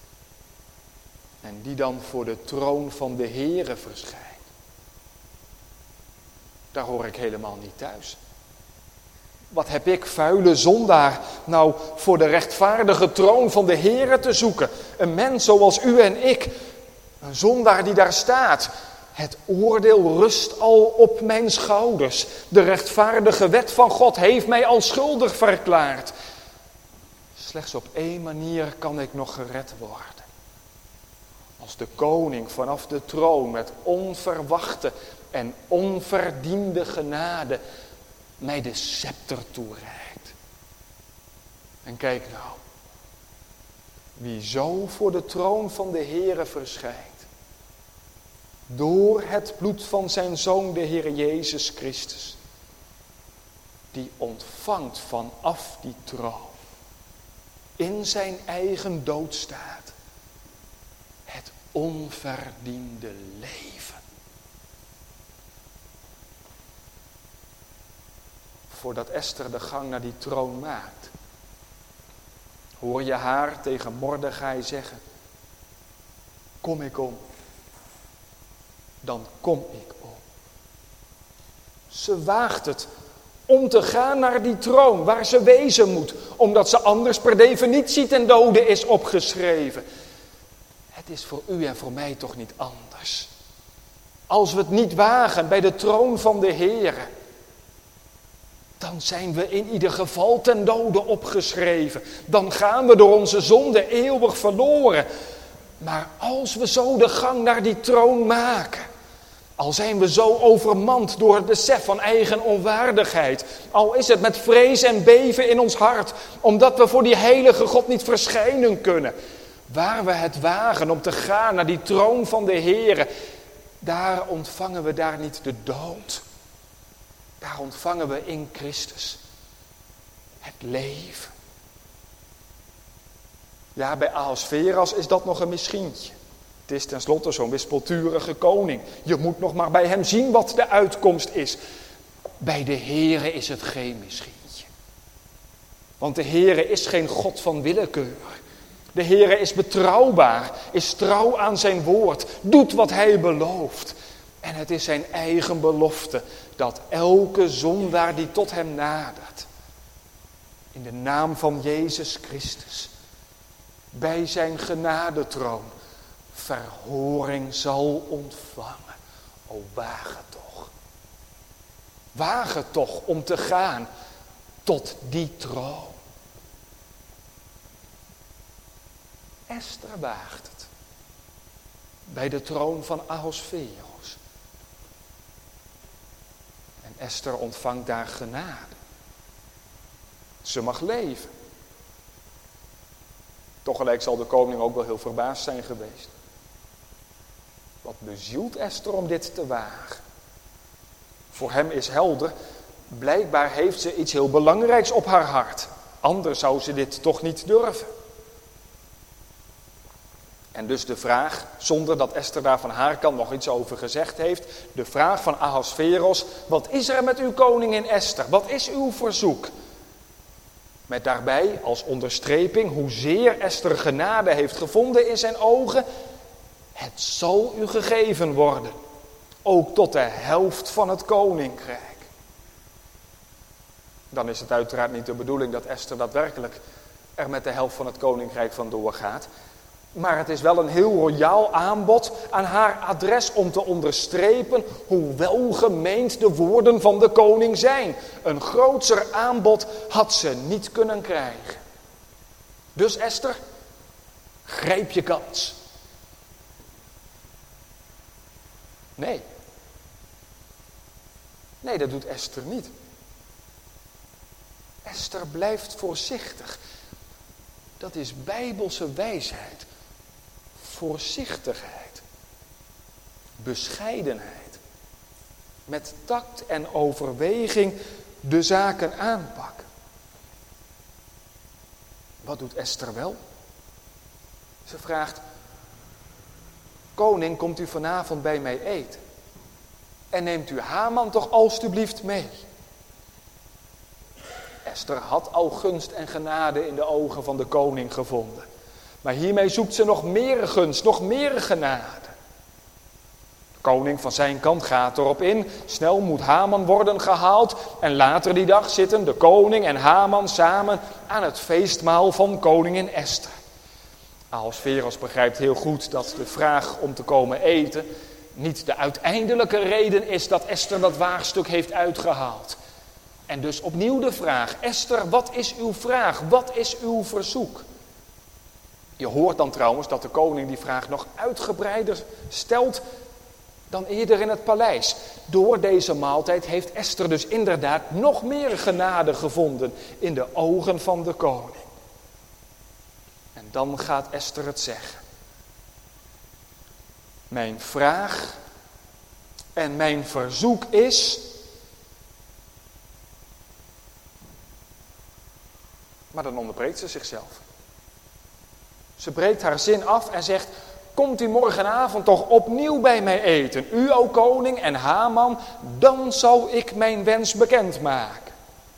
En die dan voor de troon van de Here verschijnt. Daar hoor ik helemaal niet thuis. Wat heb ik, vuile zondaar, nou voor de rechtvaardige troon van de Here te zoeken? Een mens zoals u en ik. Een zondaar die daar staat. Het oordeel rust al op mijn schouders. De rechtvaardige wet van God heeft mij al schuldig verklaard. Slechts op één manier kan ik nog gered worden. Als de koning vanaf de troon met onverwachte en onverdiende genade mij de scepter toereikt. En kijk nou, wie zo voor de troon van de Here verschijnt, door het bloed van zijn Zoon, de Heer Jezus Christus, die ontvangt vanaf die troon, in zijn eigen doodstaat, het onverdiende leven. Voordat Esther de gang naar die troon maakt, hoor je haar tegen Mordechai zeggen: kom ik om, dan kom ik om. Ze waagt het om te gaan naar die troon waar ze wezen moet, omdat ze anders per definitie ten dode is opgeschreven. Het is voor u en voor mij toch niet anders. Als we het niet wagen bij de troon van de Heere, dan zijn we in ieder geval ten dode opgeschreven. Dan gaan we door onze zonde eeuwig verloren. Maar als we zo de gang naar die troon maken, al zijn we zo overmand door het besef van eigen onwaardigheid, al is het met vrees en beven in ons hart, omdat we voor die heilige God niet verschijnen kunnen, waar we het wagen om te gaan naar die troon van de Heere, daar ontvangen we daar niet de dood. Daar ontvangen we in Christus het leven. Ja, bij Ahasveras is dat nog een misschientje. Het is tenslotte zo'n wispelturige koning. Je moet nog maar bij hem zien wat de uitkomst is. Bij de Heere is het geen misschientje. Want de Heere is geen God van willekeur. De Heere is betrouwbaar, is trouw aan zijn woord, doet wat hij belooft. En het is zijn eigen belofte dat elke zondaar die tot hem nadert, in de naam van Jezus Christus, bij zijn genadetroon verhoring zal ontvangen. O, waag het toch. Waag het toch om te gaan tot die troon. Esther waagt het. Bij de troon van Ahasveros. En Esther ontvangt daar genade. Ze mag leven. Tegelijk zal de koning ook wel heel verbaasd zijn geweest. Wat bezielt Esther om dit te wagen? Voor hem is helder, blijkbaar heeft ze iets heel belangrijks op haar hart. Anders zou ze dit toch niet durven. En dus de vraag, zonder dat Esther daar van haar kant nog iets over gezegd heeft, de vraag van Ahasveros: wat is er met uw koningin Esther? Wat is uw verzoek? Met daarbij als onderstreping hoezeer Esther genade heeft gevonden in zijn ogen. Het zal u gegeven worden, ook tot de helft van het koninkrijk. Dan is het uiteraard niet de bedoeling dat Esther daadwerkelijk er met de helft van het koninkrijk vandoor gaat. Maar het is wel een heel royaal aanbod aan haar adres om te onderstrepen hoe welgemeend de woorden van de koning zijn. Een grootser aanbod had ze niet kunnen krijgen. Dus Esther, grijp je kans. Nee. Nee, dat doet Esther niet. Esther blijft voorzichtig. Dat is bijbelse wijsheid. Voorzichtigheid. Bescheidenheid. Met tact en overweging de zaken aanpakken. Wat doet Esther wel? Ze vraagt: koning, komt u vanavond bij mij eten? En neemt u Haman toch alstublieft mee? Esther had al gunst en genade in de ogen van de koning gevonden. Maar hiermee zoekt ze nog meer gunst, nog meer genade. De koning van zijn kant gaat erop in. Snel moet Haman worden gehaald. En later die dag zitten de koning en Haman samen aan het feestmaal van koningin Esther. Ahasveros begrijpt heel goed dat de vraag om te komen eten niet de uiteindelijke reden is dat Esther dat waagstuk heeft uitgehaald. En dus opnieuw de vraag: Esther, wat is uw vraag? Wat is uw verzoek? Je hoort dan trouwens dat de koning die vraag nog uitgebreider stelt dan eerder in het paleis. Door deze maaltijd heeft Esther dus inderdaad nog meer genade gevonden in de ogen van de koning. En dan gaat Esther het zeggen. Mijn vraag en mijn verzoek is... Maar dan onderbreekt ze zichzelf. Ze breekt haar zin af en zegt: komt u morgenavond toch opnieuw bij mij eten, u o koning en Haman, dan zal ik mijn wens bekendmaken.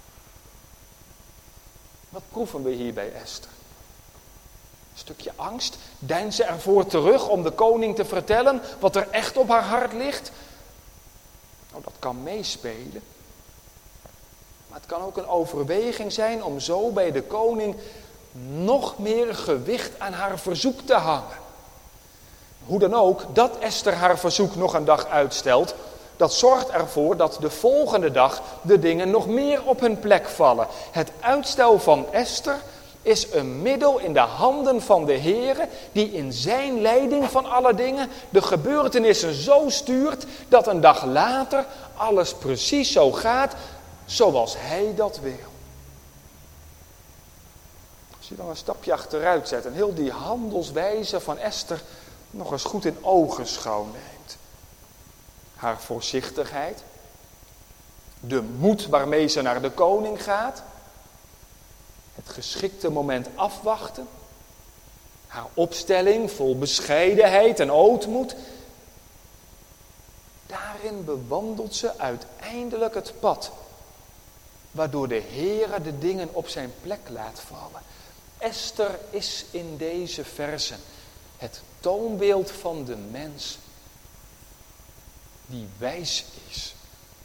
Wat proeven we hier bij Esther? Een stukje angst, deinst ze ervoor terug om de koning te vertellen wat er echt op haar hart ligt? Nou, dat kan meespelen. Maar het kan ook een overweging zijn om zo bij de koning nog meer gewicht aan haar verzoek te hangen. Hoe dan ook, dat Esther haar verzoek nog een dag uitstelt, dat zorgt ervoor dat de volgende dag de dingen nog meer op hun plek vallen. Het uitstel van Esther is een middel in de handen van de Heere, die in zijn leiding van alle dingen de gebeurtenissen zo stuurt dat een dag later alles precies zo gaat zoals hij dat wil. Als je dan een stapje achteruit zet en heel die handelswijze van Esther nog eens goed in ogenschouw neemt. Haar voorzichtigheid, de moed waarmee ze naar de koning gaat, het geschikte moment afwachten, haar opstelling vol bescheidenheid en ootmoed. Daarin bewandelt ze uiteindelijk het pad waardoor de Heere de dingen op zijn plek laat vallen. Esther is in deze versen het toonbeeld van de mens die wijs is.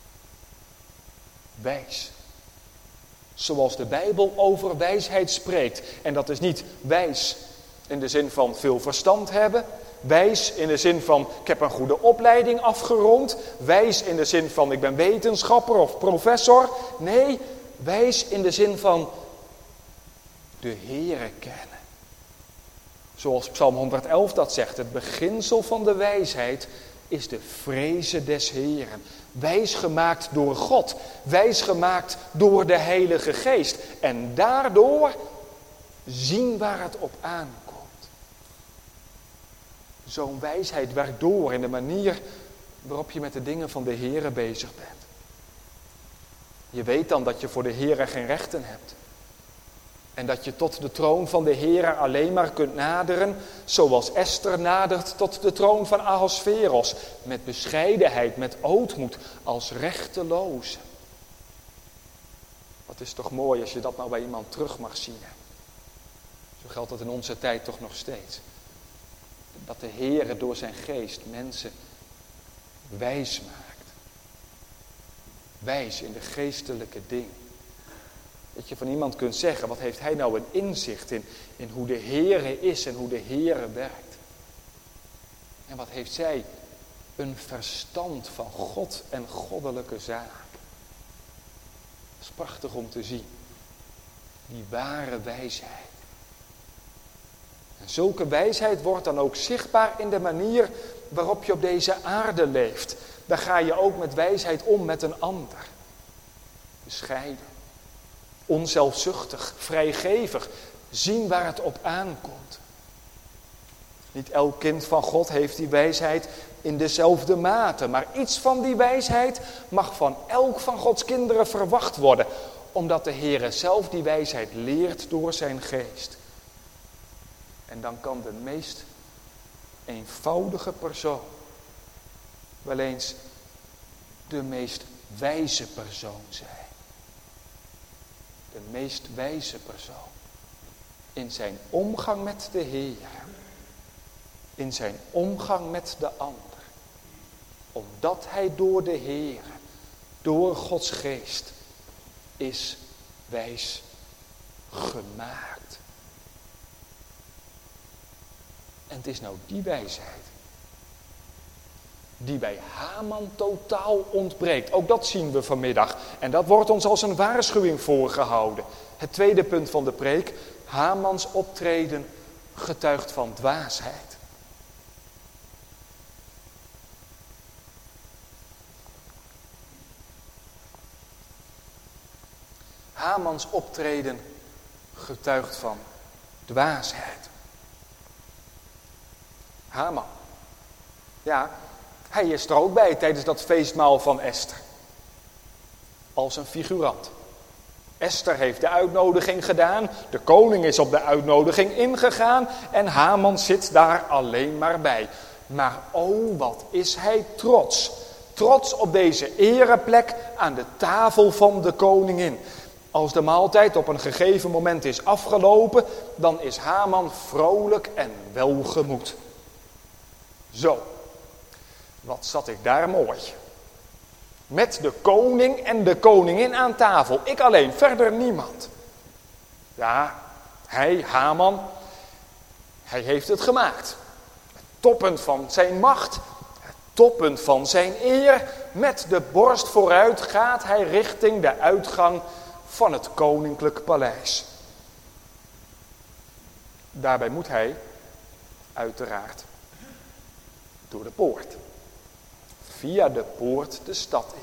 Wijs. Zoals de Bijbel over wijsheid spreekt. En dat is niet wijs in de zin van veel verstand hebben. Wijs in de zin van ik heb een goede opleiding afgerond. Wijs in de zin van ik ben wetenschapper of professor. Nee, wijs in de zin van de Heere kennen. Zoals Psalm honderd-elf dat zegt, het beginsel van de wijsheid is de vreze des Heeren. Wijsgemaakt door God, wijsgemaakt door de Heilige Geest. En daardoor zien waar het op aankomt. Zo'n wijsheid werkt door in de manier waarop je met de dingen van de Heere bezig bent. Je weet dan dat je voor de Heere geen rechten hebt. En dat je tot de troon van de Heere alleen maar kunt naderen, zoals Esther nadert tot de troon van Ahasveros. Met bescheidenheid, met ootmoed, als rechteloze. Wat is toch mooi als je dat nou bij iemand terug mag zien. Hè? Zo geldt dat in onze tijd toch nog steeds. Dat de Heere door zijn geest mensen wijs maakt. Wijs in de geestelijke dingen. Dat je van iemand kunt zeggen, wat heeft hij nou een inzicht in, in hoe de Heere is en hoe de Heere werkt. En wat heeft zij een verstand van God en goddelijke zaken. Dat is prachtig om te zien. Die ware wijsheid. En zulke wijsheid wordt dan ook zichtbaar in de manier waarop je op deze aarde leeft. Daar ga je ook met wijsheid om met een ander. Bescheiden. Onzelfzuchtig, vrijgevig, zien waar het op aankomt. Niet elk kind van God heeft die wijsheid in dezelfde mate, maar iets van die wijsheid mag van elk van Gods kinderen verwacht worden, omdat de Heere zelf die wijsheid leert door zijn geest. En dan kan de meest eenvoudige persoon wel eens de meest wijze persoon zijn. De meest wijze persoon. In zijn omgang met de Heer. In zijn omgang met de ander. Omdat hij door de Heer, door Gods geest, is wijs gemaakt. En het is nou die wijsheid die bij Haman totaal ontbreekt. Ook dat zien we vanmiddag. En dat wordt ons als een waarschuwing voorgehouden. Het tweede punt van de preek. Hamans optreden getuigt van dwaasheid. Hamans optreden getuigt van dwaasheid. Haman. Ja, hij is er ook bij tijdens dat feestmaal van Esther. Als een figurant. Esther heeft de uitnodiging gedaan. De koning is op de uitnodiging ingegaan. En Haman zit daar alleen maar bij. Maar oh, wat is hij trots. Trots op deze ereplek aan de tafel van de koningin. Als de maaltijd op een gegeven moment is afgelopen, dan is Haman vrolijk en welgemoed. Zo. Wat zat ik daar mooi. Met de koning en de koningin aan tafel. Ik alleen, verder niemand. Ja, hij, Haman, hij heeft het gemaakt. Het toppunt van zijn macht, het toppunt van zijn eer. Met de borst vooruit gaat hij richting de uitgang van het koninklijk paleis. Daarbij moet hij, uiteraard, door de poort. Via de poort de stad in.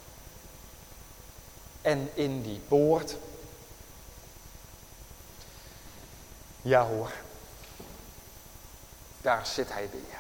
En in die poort, ja hoor, daar zit hij weer.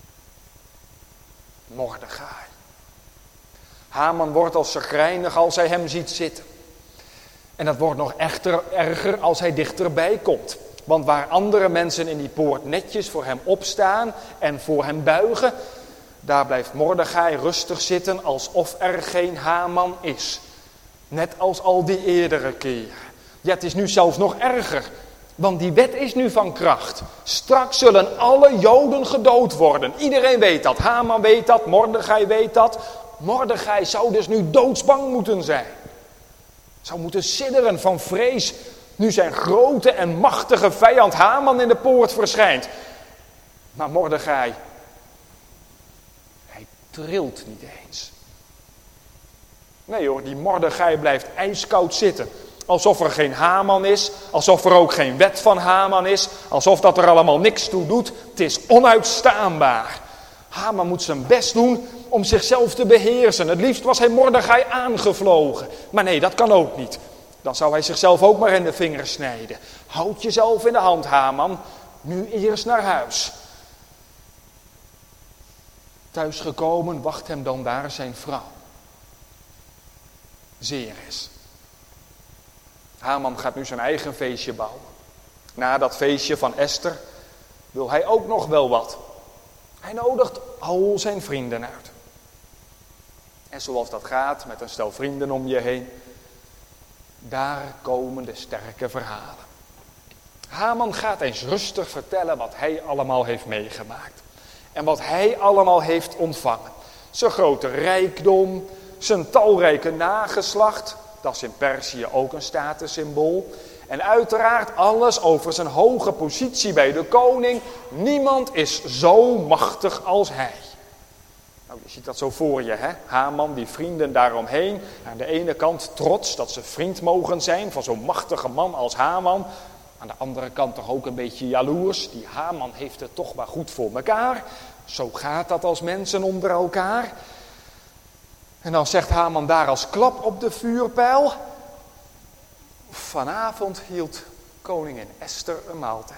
Mordechai. Haman wordt als chagrijnig als hij hem ziet zitten. En dat wordt nog echter erger als hij dichterbij komt. Want waar andere mensen in die poort netjes voor hem opstaan en voor hem buigen, daar blijft Mordechai rustig zitten alsof er geen Haman is. Net als al die eerdere keren. Ja, het is nu zelfs nog erger. Want die wet is nu van kracht. Straks zullen alle Joden gedood worden. Iedereen weet dat. Haman weet dat. Mordechai weet dat. Mordechai zou dus nu doodsbang moeten zijn. Zou moeten sidderen van vrees. Nu zijn grote en machtige vijand Haman in de poort verschijnt. Maar Mordechai, hij trilt niet eens. Nee hoor, die Mordechai blijft ijskoud zitten. Alsof er geen Haman is, alsof er ook geen wet van Haman is, alsof dat er allemaal niks toe doet. Het is onuitstaanbaar. Haman moet zijn best doen om zichzelf te beheersen. Het liefst was hij Mordechai aangevlogen. Maar nee, dat kan ook niet. Dan zou hij zichzelf ook maar in de vingers snijden. Houd jezelf in de hand, Haman. Nu eerst naar huis. Thuisgekomen wacht hem dan daar zijn vrouw. Zeres. Haman gaat nu zijn eigen feestje bouwen. Na dat feestje van Esther wil hij ook nog wel wat. Hij nodigt al zijn vrienden uit. En zoals dat gaat met een stel vrienden om je heen, daar komen de sterke verhalen. Haman gaat eens rustig vertellen wat hij allemaal heeft meegemaakt. En wat hij allemaal heeft ontvangen. Zijn grote rijkdom, zijn talrijke nageslacht. Dat is in Perzië ook een statussymbool. En uiteraard alles over zijn hoge positie bij de koning. Niemand is zo machtig als hij. Nou, je ziet dat zo voor je, hè? Haman, die vrienden daaromheen. Aan de ene kant trots dat ze vriend mogen zijn van zo'n machtige man als Haman. Aan de andere kant toch ook een beetje jaloers. Die Haman heeft het toch maar goed voor elkaar. Zo gaat dat als mensen onder elkaar. En dan zegt Haman daar als klap op de vuurpijl. Vanavond hield koningin Esther een maaltijd.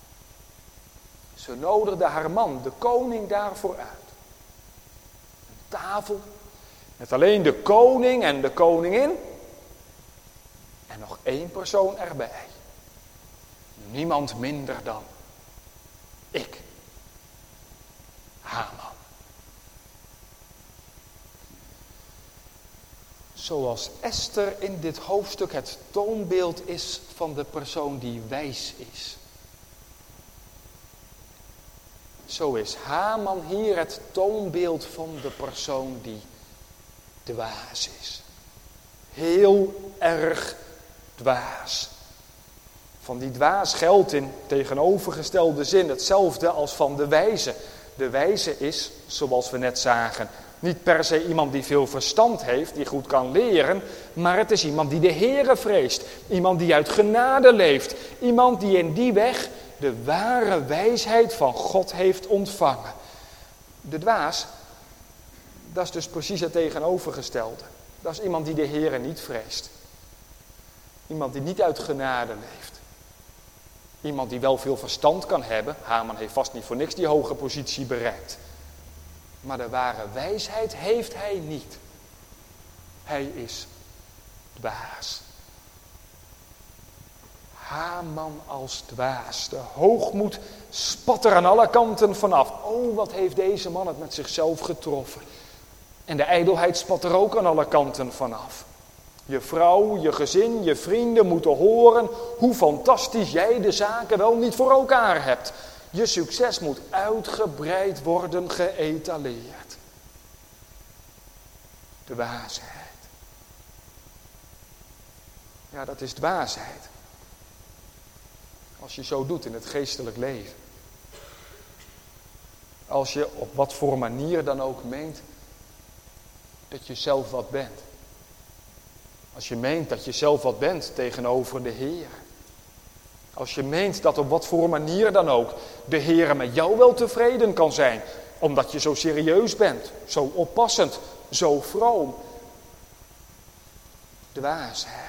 Ze nodigde haar man, de koning, daarvoor uit. Een tafel met alleen de koning en de koningin. En nog één persoon erbij. Niemand minder dan ik. Haman. Zoals Esther in dit hoofdstuk het toonbeeld is van de persoon die wijs is. Zo is Haman hier het toonbeeld van de persoon die dwaas is. Heel erg dwaas. Van die dwaas geldt in tegenovergestelde zin hetzelfde als van de wijze. De wijze is, zoals we net zagen, niet per se iemand die veel verstand heeft, die goed kan leren, maar het is iemand die de Heere vreest. Iemand die uit genade leeft. Iemand die in die weg de ware wijsheid van God heeft ontvangen. De dwaas, dat is dus precies het tegenovergestelde. Dat is iemand die de Heere niet vreest. Iemand die niet uit genade leeft. Iemand die wel veel verstand kan hebben. Haman heeft vast niet voor niks die hoge positie bereikt. Maar de ware wijsheid heeft hij niet. Hij is dwaas. Haman als dwaas. De hoogmoed spat er aan alle kanten vanaf. Oh, wat heeft deze man het met zichzelf getroffen. En de ijdelheid spat er ook aan alle kanten vanaf. Je vrouw, je gezin, je vrienden moeten horen hoe fantastisch jij de zaken wel niet voor elkaar hebt. Je succes moet uitgebreid worden geëtaleerd. Dwaasheid. Ja, dat is dwaasheid. Als je zo doet in het geestelijk leven. Als je op wat voor manier dan ook meent dat je zelf wat bent. Als je meent dat je zelf wat bent tegenover de Heer. Als je meent dat op wat voor manier dan ook de Heer met jou wel tevreden kan zijn. Omdat je zo serieus bent, zo oppassend, zo vroom. Dwaasheid.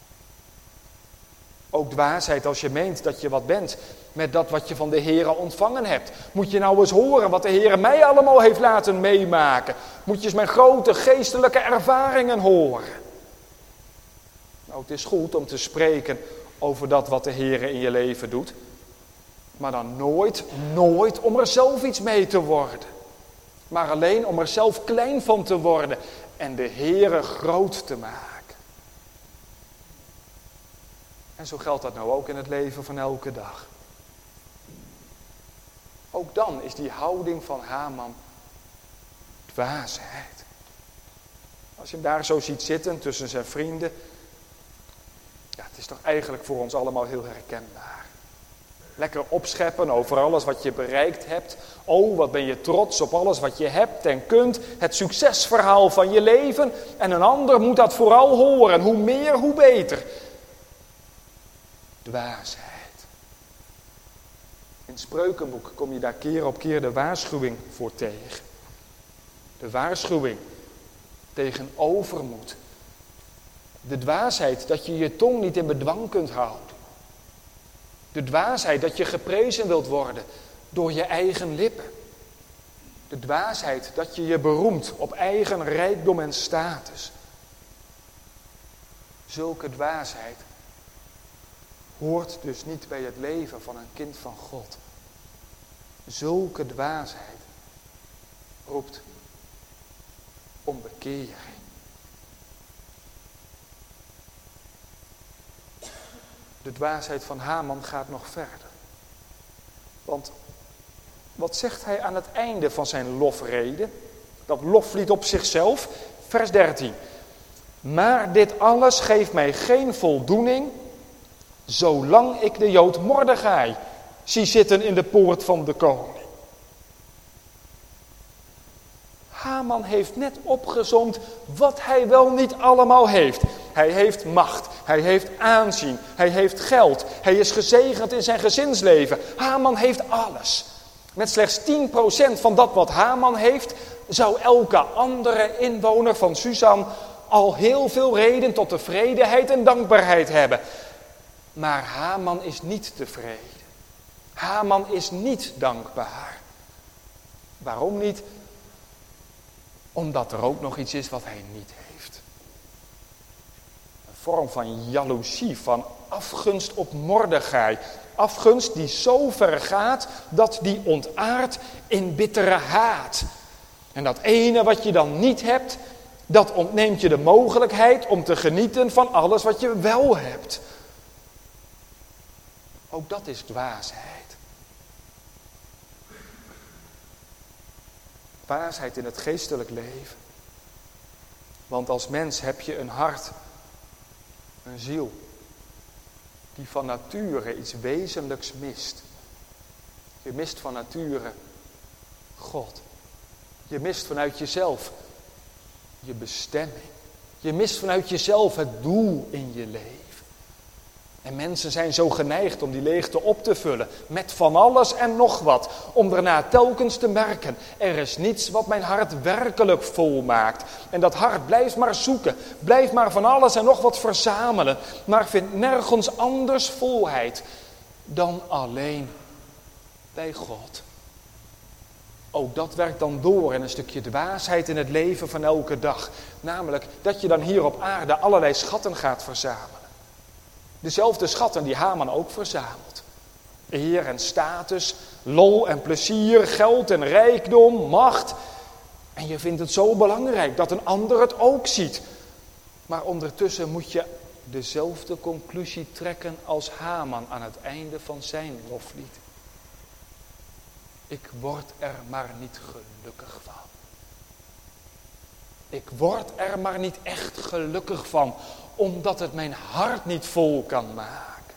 Ook dwaasheid als je meent dat je wat bent met dat wat je van de Heer ontvangen hebt. Moet je nou eens horen wat de Heer mij allemaal heeft laten meemaken. Moet je eens mijn grote geestelijke ervaringen horen. Nou, het is goed om te spreken over dat wat de Heer in je leven doet. Maar dan nooit, nooit om er zelf iets mee te worden. Maar alleen om er zelf klein van te worden en de Heere groot te maken. En zo geldt dat nou ook in het leven van elke dag. Ook dan is die houding van Haman dwaasheid. Als je hem daar zo ziet zitten tussen zijn vrienden. Ja, het is toch eigenlijk voor ons allemaal heel herkenbaar. Lekker opscheppen over alles wat je bereikt hebt. Oh, wat ben je trots op alles wat je hebt en kunt. Het succesverhaal van je leven. En een ander moet dat vooral horen. Hoe meer, hoe beter. dwaasheid. In het Spreukenboek kom je daar keer op keer de waarschuwing voor tegen. De waarschuwing tegen overmoed. De dwaasheid dat je je tong niet in bedwang kunt houden. De dwaasheid dat je geprezen wilt worden door je eigen lippen. De dwaasheid dat je je beroemt op eigen rijkdom en status. Zulke dwaasheid hoort dus niet bij het leven van een kind van God. Zulke dwaasheid roept om bekering. De dwaasheid van Haman gaat nog verder. Want wat zegt hij aan het einde van zijn lofrede? Dat loflied op zichzelf, vers dertien. Maar dit alles geeft mij geen voldoening, zolang ik de Jood Mordechai zie zitten in de poort van de koning. Haman heeft net opgezomd wat hij wel niet allemaal heeft. Hij heeft macht, hij heeft aanzien, hij heeft geld, hij is gezegend in zijn gezinsleven. Haman heeft alles. Met slechts tien procent van dat wat Haman heeft, zou elke andere inwoner van Susan al heel veel reden tot tevredenheid en dankbaarheid hebben. Maar Haman is niet tevreden. Haman is niet dankbaar. Waarom niet? Omdat er ook nog iets is wat hij niet heeft. Een vorm van jaloezie, van afgunst op Mordechai. Afgunst die zo ver gaat dat die ontaardt in bittere haat. En dat ene wat je dan niet hebt, dat ontneemt je de mogelijkheid om te genieten van alles wat je wel hebt. Ook dat is dwaasheid. Dwaasheid in het geestelijk leven. Want als mens heb je een hart, een ziel, die van nature iets wezenlijks mist. Je mist van nature God. Je mist vanuit jezelf je bestemming. Je mist vanuit jezelf het doel in je leven. En mensen zijn zo geneigd om die leegte op te vullen met van alles en nog wat. Om daarna telkens te merken, er is niets wat mijn hart werkelijk vol maakt. En dat hart blijft maar zoeken, blijft maar van alles en nog wat verzamelen. Maar vindt nergens anders volheid dan alleen bij God. Ook dat werkt dan door in een stukje dwaasheid in het leven van elke dag. Namelijk dat je dan hier op aarde allerlei schatten gaat verzamelen. Dezelfde schatten die Haman ook verzamelt. Eer en status, lol en plezier, geld en rijkdom, macht. En je vindt het zo belangrijk dat een ander het ook ziet. Maar ondertussen moet je dezelfde conclusie trekken als Haman aan het einde van zijn loflied. Ik word er maar niet gelukkig van. Ik word er maar niet echt gelukkig van, omdat het mijn hart niet vol kan maken.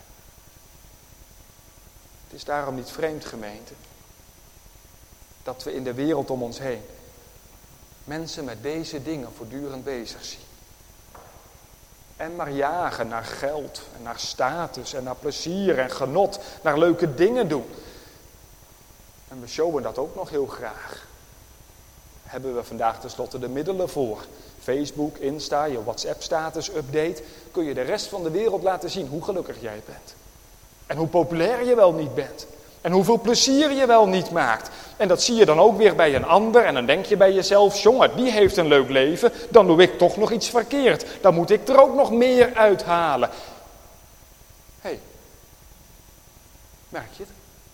Het is daarom niet vreemd, gemeente, dat we in de wereld om ons heen mensen met deze dingen voortdurend bezig zien. En maar jagen naar geld en naar status en naar plezier en genot, naar leuke dingen doen. En we showen dat ook nog heel graag. Hebben we vandaag tenslotte de middelen voor. Facebook, Insta, je WhatsApp-status update. Kun je de rest van de wereld laten zien hoe gelukkig jij bent. En hoe populair je wel niet bent. En hoeveel plezier je wel niet maakt. En dat zie je dan ook weer bij een ander. En dan denk je bij jezelf, jongen, die heeft een leuk leven. Dan doe ik toch nog iets verkeerd. Dan moet ik er ook nog meer uithalen. Hé, hey, merk je het?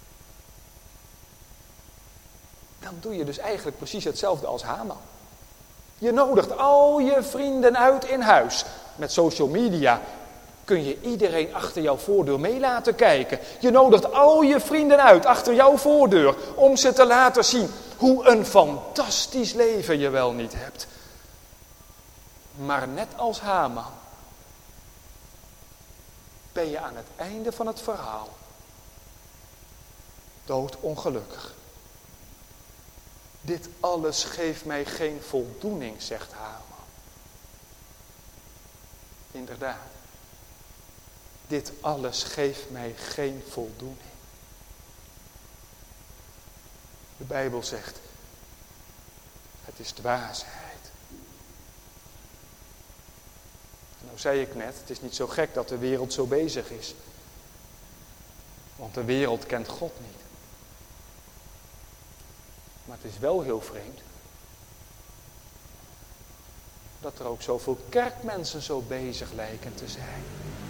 Dan doe je dus eigenlijk precies hetzelfde als Haman. Je nodigt al je vrienden uit in huis. Met social media kun je iedereen achter jouw voordeur mee laten kijken. Je nodigt al je vrienden uit achter jouw voordeur om ze te laten zien hoe een fantastisch leven je wel niet hebt. Maar net als Haman ben je aan het einde van het verhaal doodongelukkig. Dit alles geeft mij geen voldoening, zegt Haman. Inderdaad. Dit alles geeft mij geen voldoening. De Bijbel zegt, het is dwaasheid. Nou zei ik net, het is niet zo gek dat de wereld zo bezig is. Want de wereld kent God niet. Maar het is wel heel vreemd dat er ook zoveel kerkmensen zo bezig lijken te zijn.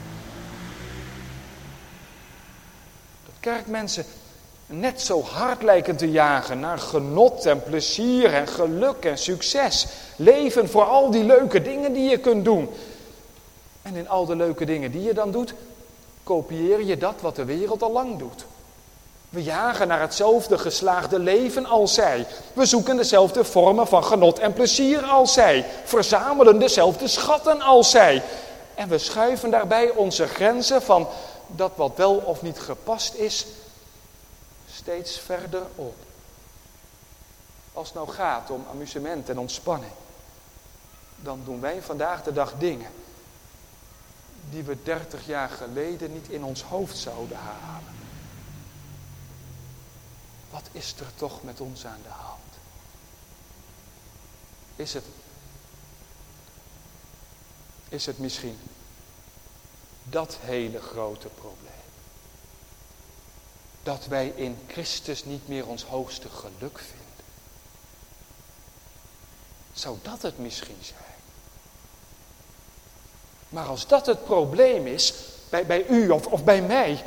Dat kerkmensen net zo hard lijken te jagen naar genot en plezier en geluk en succes. Leven voor al die leuke dingen die je kunt doen. En in al de leuke dingen die je dan doet, kopieer je dat wat de wereld al lang doet. We jagen naar hetzelfde geslaagde leven als zij. We zoeken dezelfde vormen van genot en plezier als zij. Verzamelen dezelfde schatten als zij. En we schuiven daarbij onze grenzen van dat wat wel of niet gepast is, steeds verder op. Als het nou gaat om amusement en ontspanning, dan doen wij vandaag de dag dingen die we dertig jaar geleden niet in ons hoofd zouden halen. Wat is er toch met ons aan de hand? Is het, is het misschien dat hele grote probleem? Dat wij in Christus niet meer ons hoogste geluk vinden? Zou dat het misschien zijn? Maar als dat het probleem is, bij, bij u of, of bij mij,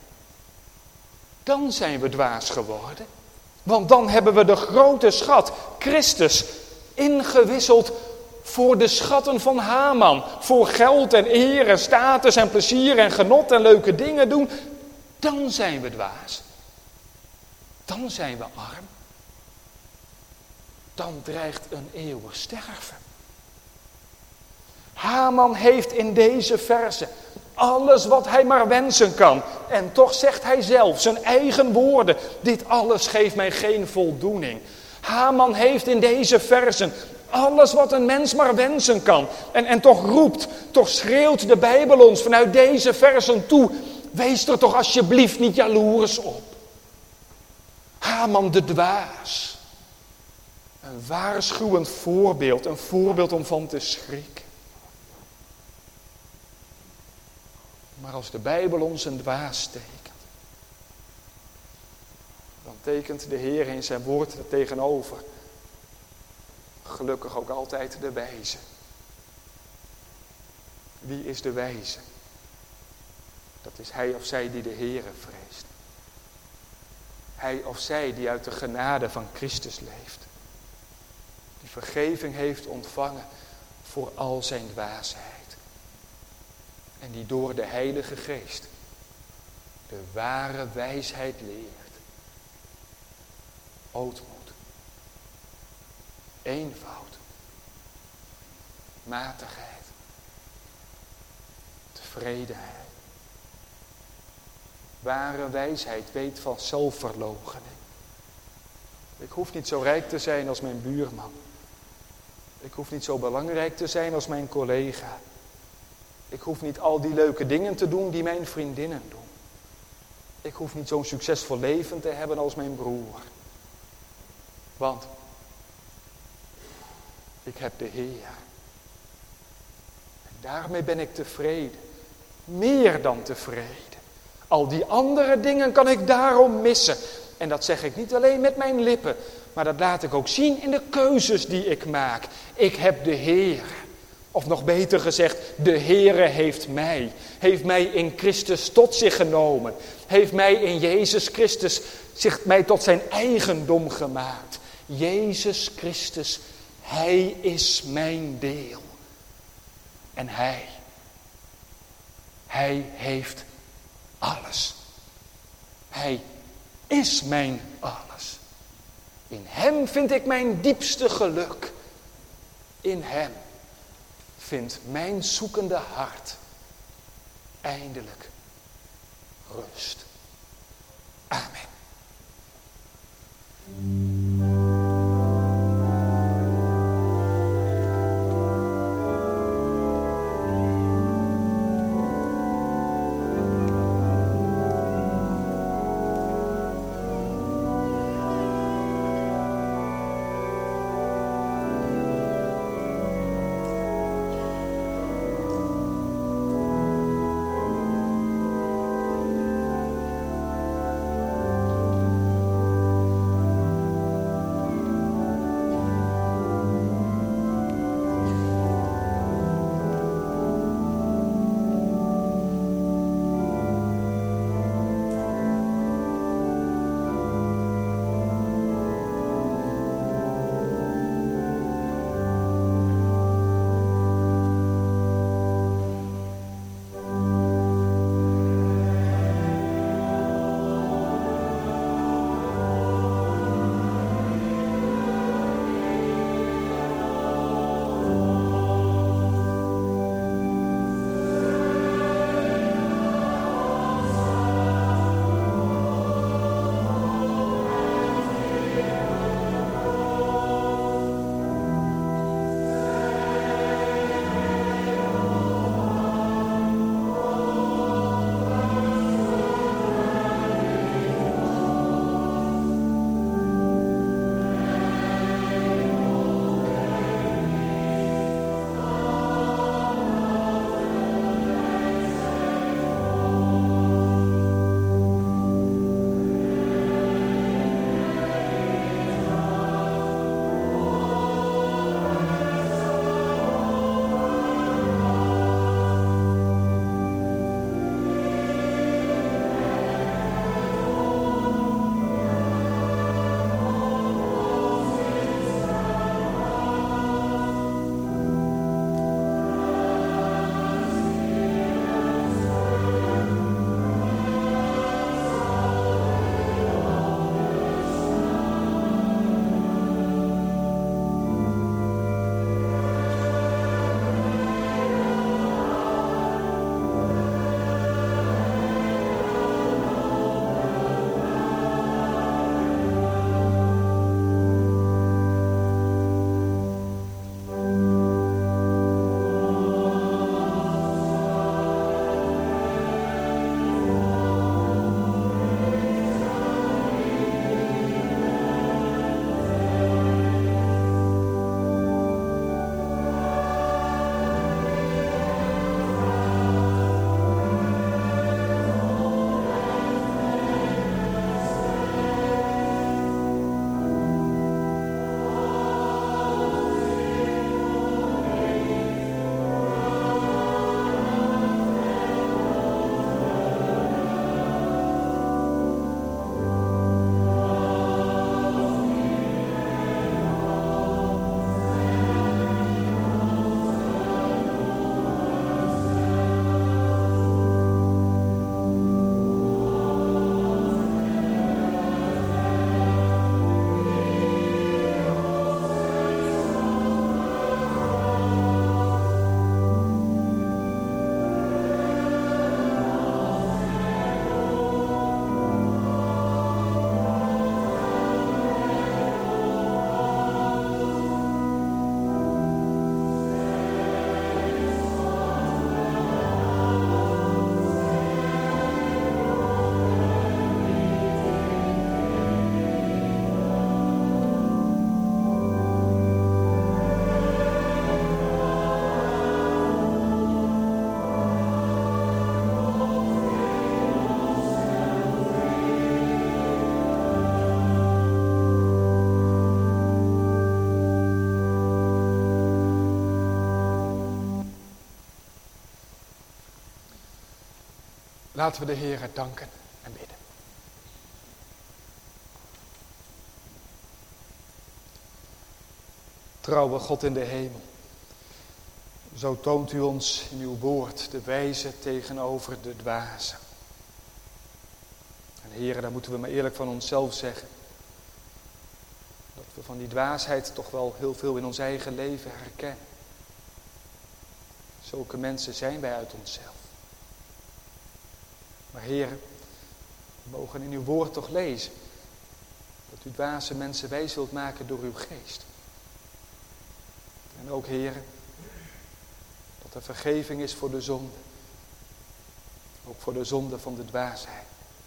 dan zijn we dwaas geworden. Want dan hebben we de grote schat, Christus, ingewisseld voor de schatten van Haman. Voor geld en eer en status en plezier en genot en leuke dingen doen. Dan zijn we dwaas. Dan zijn we arm. Dan dreigt een eeuwig sterven. Haman heeft in deze verse alles wat hij maar wensen kan. En toch zegt hij zelf, zijn eigen woorden, dit alles geeft mij geen voldoening. Haman heeft in deze versen alles wat een mens maar wensen kan. En, en toch roept, toch schreeuwt de Bijbel ons vanuit deze versen toe, wees er toch alsjeblieft niet jaloers op. Haman de dwaas. Een waarschuwend voorbeeld, een voorbeeld om van te schrikken. Maar als de Bijbel ons een dwaas tekent, dan tekent de Heer in zijn woord er tegenover. Gelukkig ook altijd de wijze. Wie is de wijze? Dat is hij of zij die de Heere vreest. Hij of zij die uit de genade van Christus leeft. Die vergeving heeft ontvangen voor al zijn dwaasheid. En die door de Heilige Geest de ware wijsheid leert. Ootmoed. Eenvoud. Matigheid. Tevredenheid. Ware wijsheid weet van zelfverloochening. Ik hoef niet zo rijk te zijn als mijn buurman. Ik hoef niet zo belangrijk te zijn als mijn collega. Ik hoef niet al die leuke dingen te doen die mijn vriendinnen doen. Ik hoef niet zo'n succesvol leven te hebben als mijn broer. Want ik heb de Heer. En daarmee ben ik tevreden. Meer dan tevreden. Al die andere dingen kan ik daarom missen. En dat zeg ik niet alleen met mijn lippen. Maar dat laat ik ook zien in de keuzes die ik maak. Ik heb de Heer. Of nog beter gezegd, de Heere heeft mij. Heeft mij in Christus tot zich genomen. Heeft mij in Jezus Christus zich mij tot zijn eigendom gemaakt. Jezus Christus, hij is mijn deel. En hij, hij heeft alles. Hij is mijn alles. In hem vind ik mijn diepste geluk. In hem vindt mijn zoekende hart eindelijk rust. Amen. Laten we de Heer danken en bidden. Trouwe God in de hemel, zo toont u ons in uw woord de wijze tegenover de dwaze. En Heer, daar moeten we maar eerlijk van onszelf zeggen, dat we van die dwaasheid toch wel heel veel in ons eigen leven herkennen. Zulke mensen zijn wij uit onszelf. Maar Heer, we mogen in uw woord toch lezen dat u dwaze mensen wijs wilt maken door uw geest. En ook, Heer, dat er vergeving is voor de zonde. Ook voor de zonde van de dwaasheid.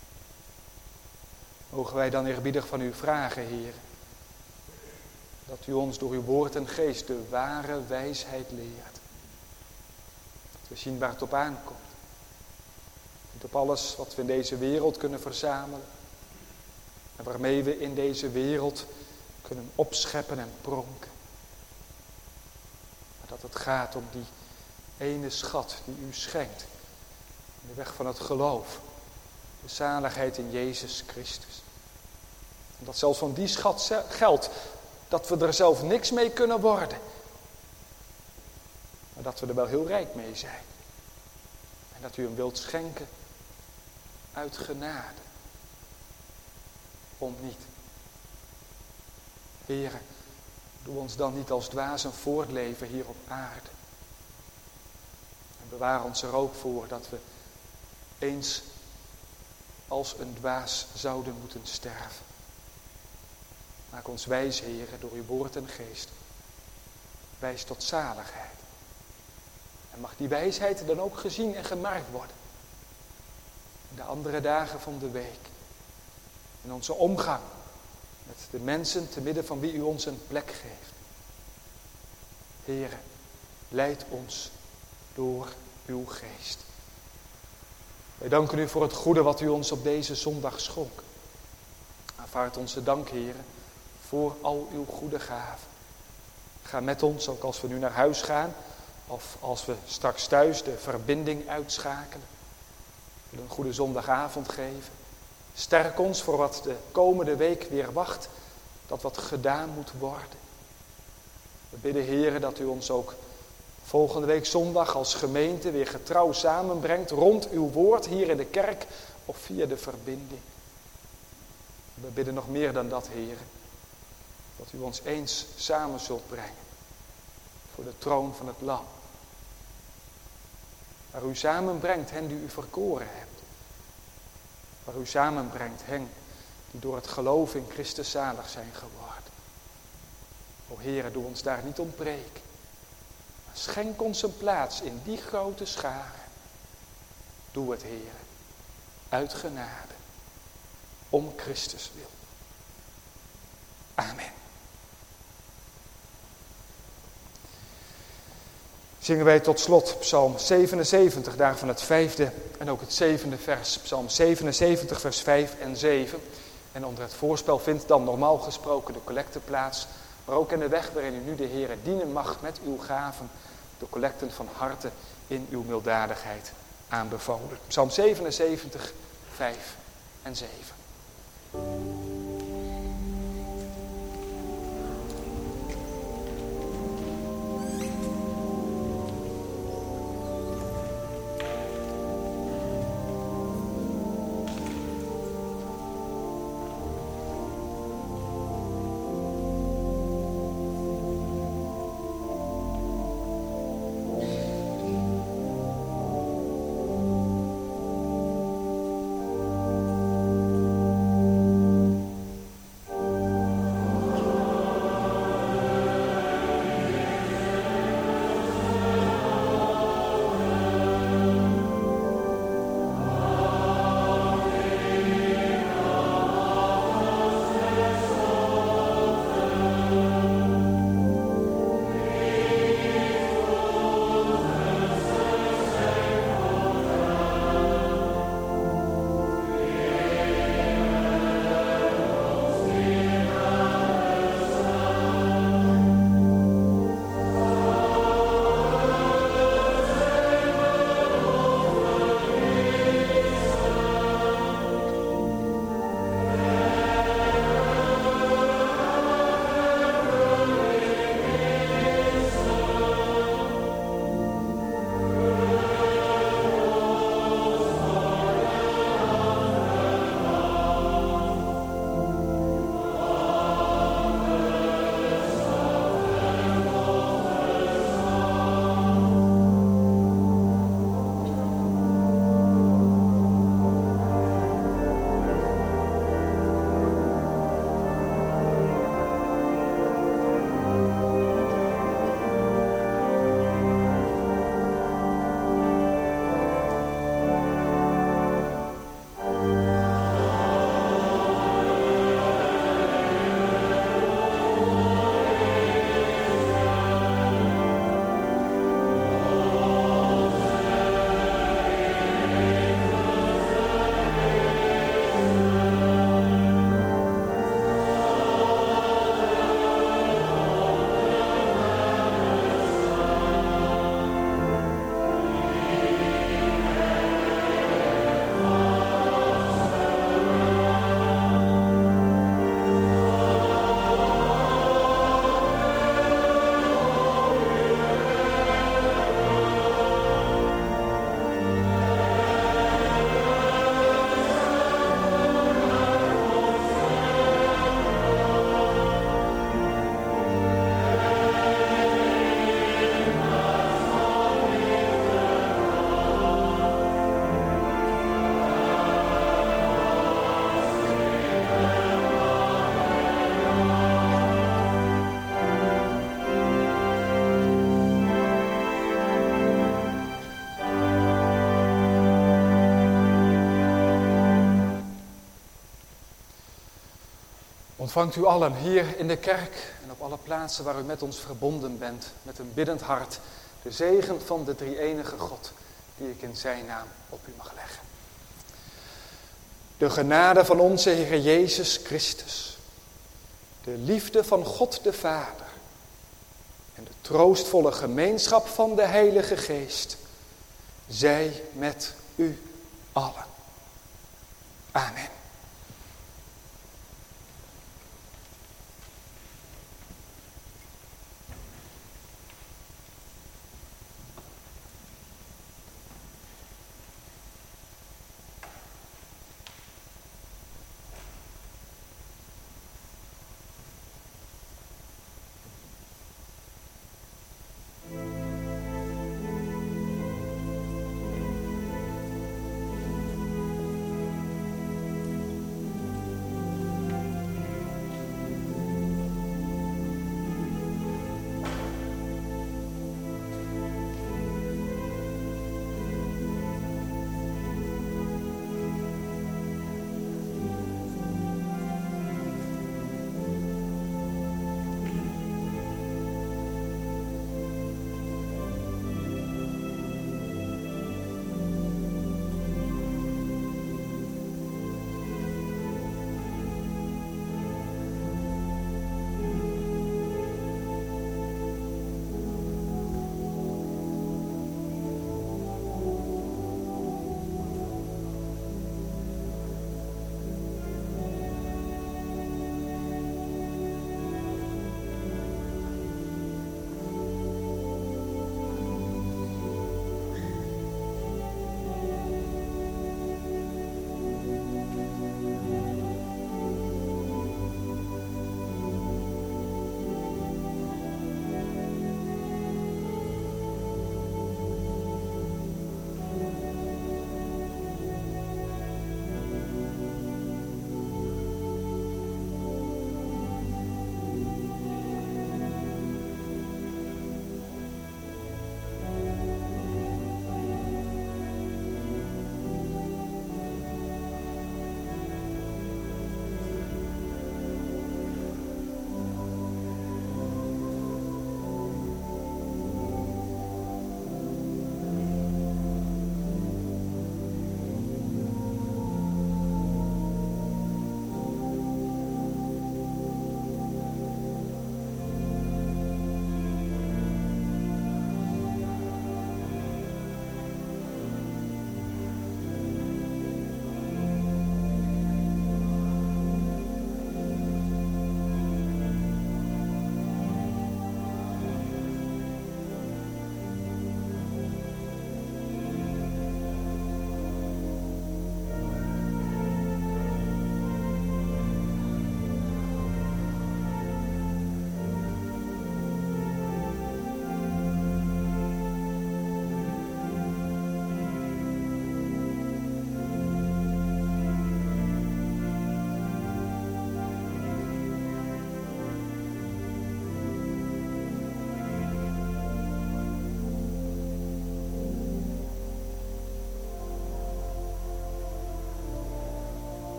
Mogen wij dan eerbiedig van u vragen, Heer, dat u ons door uw woord en geest de ware wijsheid leert. Dat we zien waar het op aankomt. Niet op alles wat we in deze wereld kunnen verzamelen. En waarmee we in deze wereld kunnen opscheppen en pronken. Maar dat het gaat om die ene schat die u schenkt. In de weg van het geloof. De zaligheid in Jezus Christus. En dat zelfs van die schat geldt dat we er zelf niks mee kunnen worden. Maar dat we er wel heel rijk mee zijn. En dat u hem wilt schenken uit genade. Om niet. Heere, doe ons dan niet als dwazen voortleven hier op aarde. En bewaar ons er ook voor dat we eens als een dwaas zouden moeten sterven. Maak ons wijs, Heere, door uw woord en geest. Wijs tot zaligheid. En mag die wijsheid dan ook gezien en gemerkt worden. In de andere dagen van de week. In onze omgang met de mensen te midden van wie u ons een plek geeft. Heere, leid ons door uw geest. Wij danken u voor het goede wat u ons op deze zondag schonk. Aanvaard onze dank, Heere, voor al uw goede gaven. Ga met ons, ook als we nu naar huis gaan, of als we straks thuis de verbinding uitschakelen. We willen een goede zondagavond geven. Sterk ons voor wat de komende week weer wacht, dat wat gedaan moet worden. We bidden, Heere, dat u ons ook volgende week zondag als gemeente weer getrouw samenbrengt rond uw woord hier in de kerk of via de verbinding. We bidden nog meer dan dat, Heere, dat u ons eens samen zult brengen voor de troon van het Lam. Waar u samenbrengt hen die u verkoren hebt. Waar u samenbrengt hen die door het geloof in Christus zalig zijn geworden. O Heere, doe ons daar niet ontbreken. Maar schenk ons een plaats in die grote schare. Doe het, Heere, uit genade, om Christus wil. Amen. Zingen wij tot slot Psalm zevenenzeventig, daarvan het vijfde en ook het zevende vers. Psalm zevenenzeventig, vers vijf en zeven. En onder het voorspel vindt dan normaal gesproken de collecte plaats. Maar ook in de weg waarin u nu de Heere dienen mag met uw gaven. De collecten van harte in uw milddadigheid aanbevolen. Psalm zevenenzeventig, vijf en zeven. Ontvangt u allen hier in de kerk en op alle plaatsen waar u met ons verbonden bent, met een biddend hart, de zegen van de drie-enige God, die ik in zijn naam op u mag leggen. De genade van onze Heer Jezus Christus, de liefde van God de Vader en de troostvolle gemeenschap van de Heilige Geest, zij met u allen. Amen.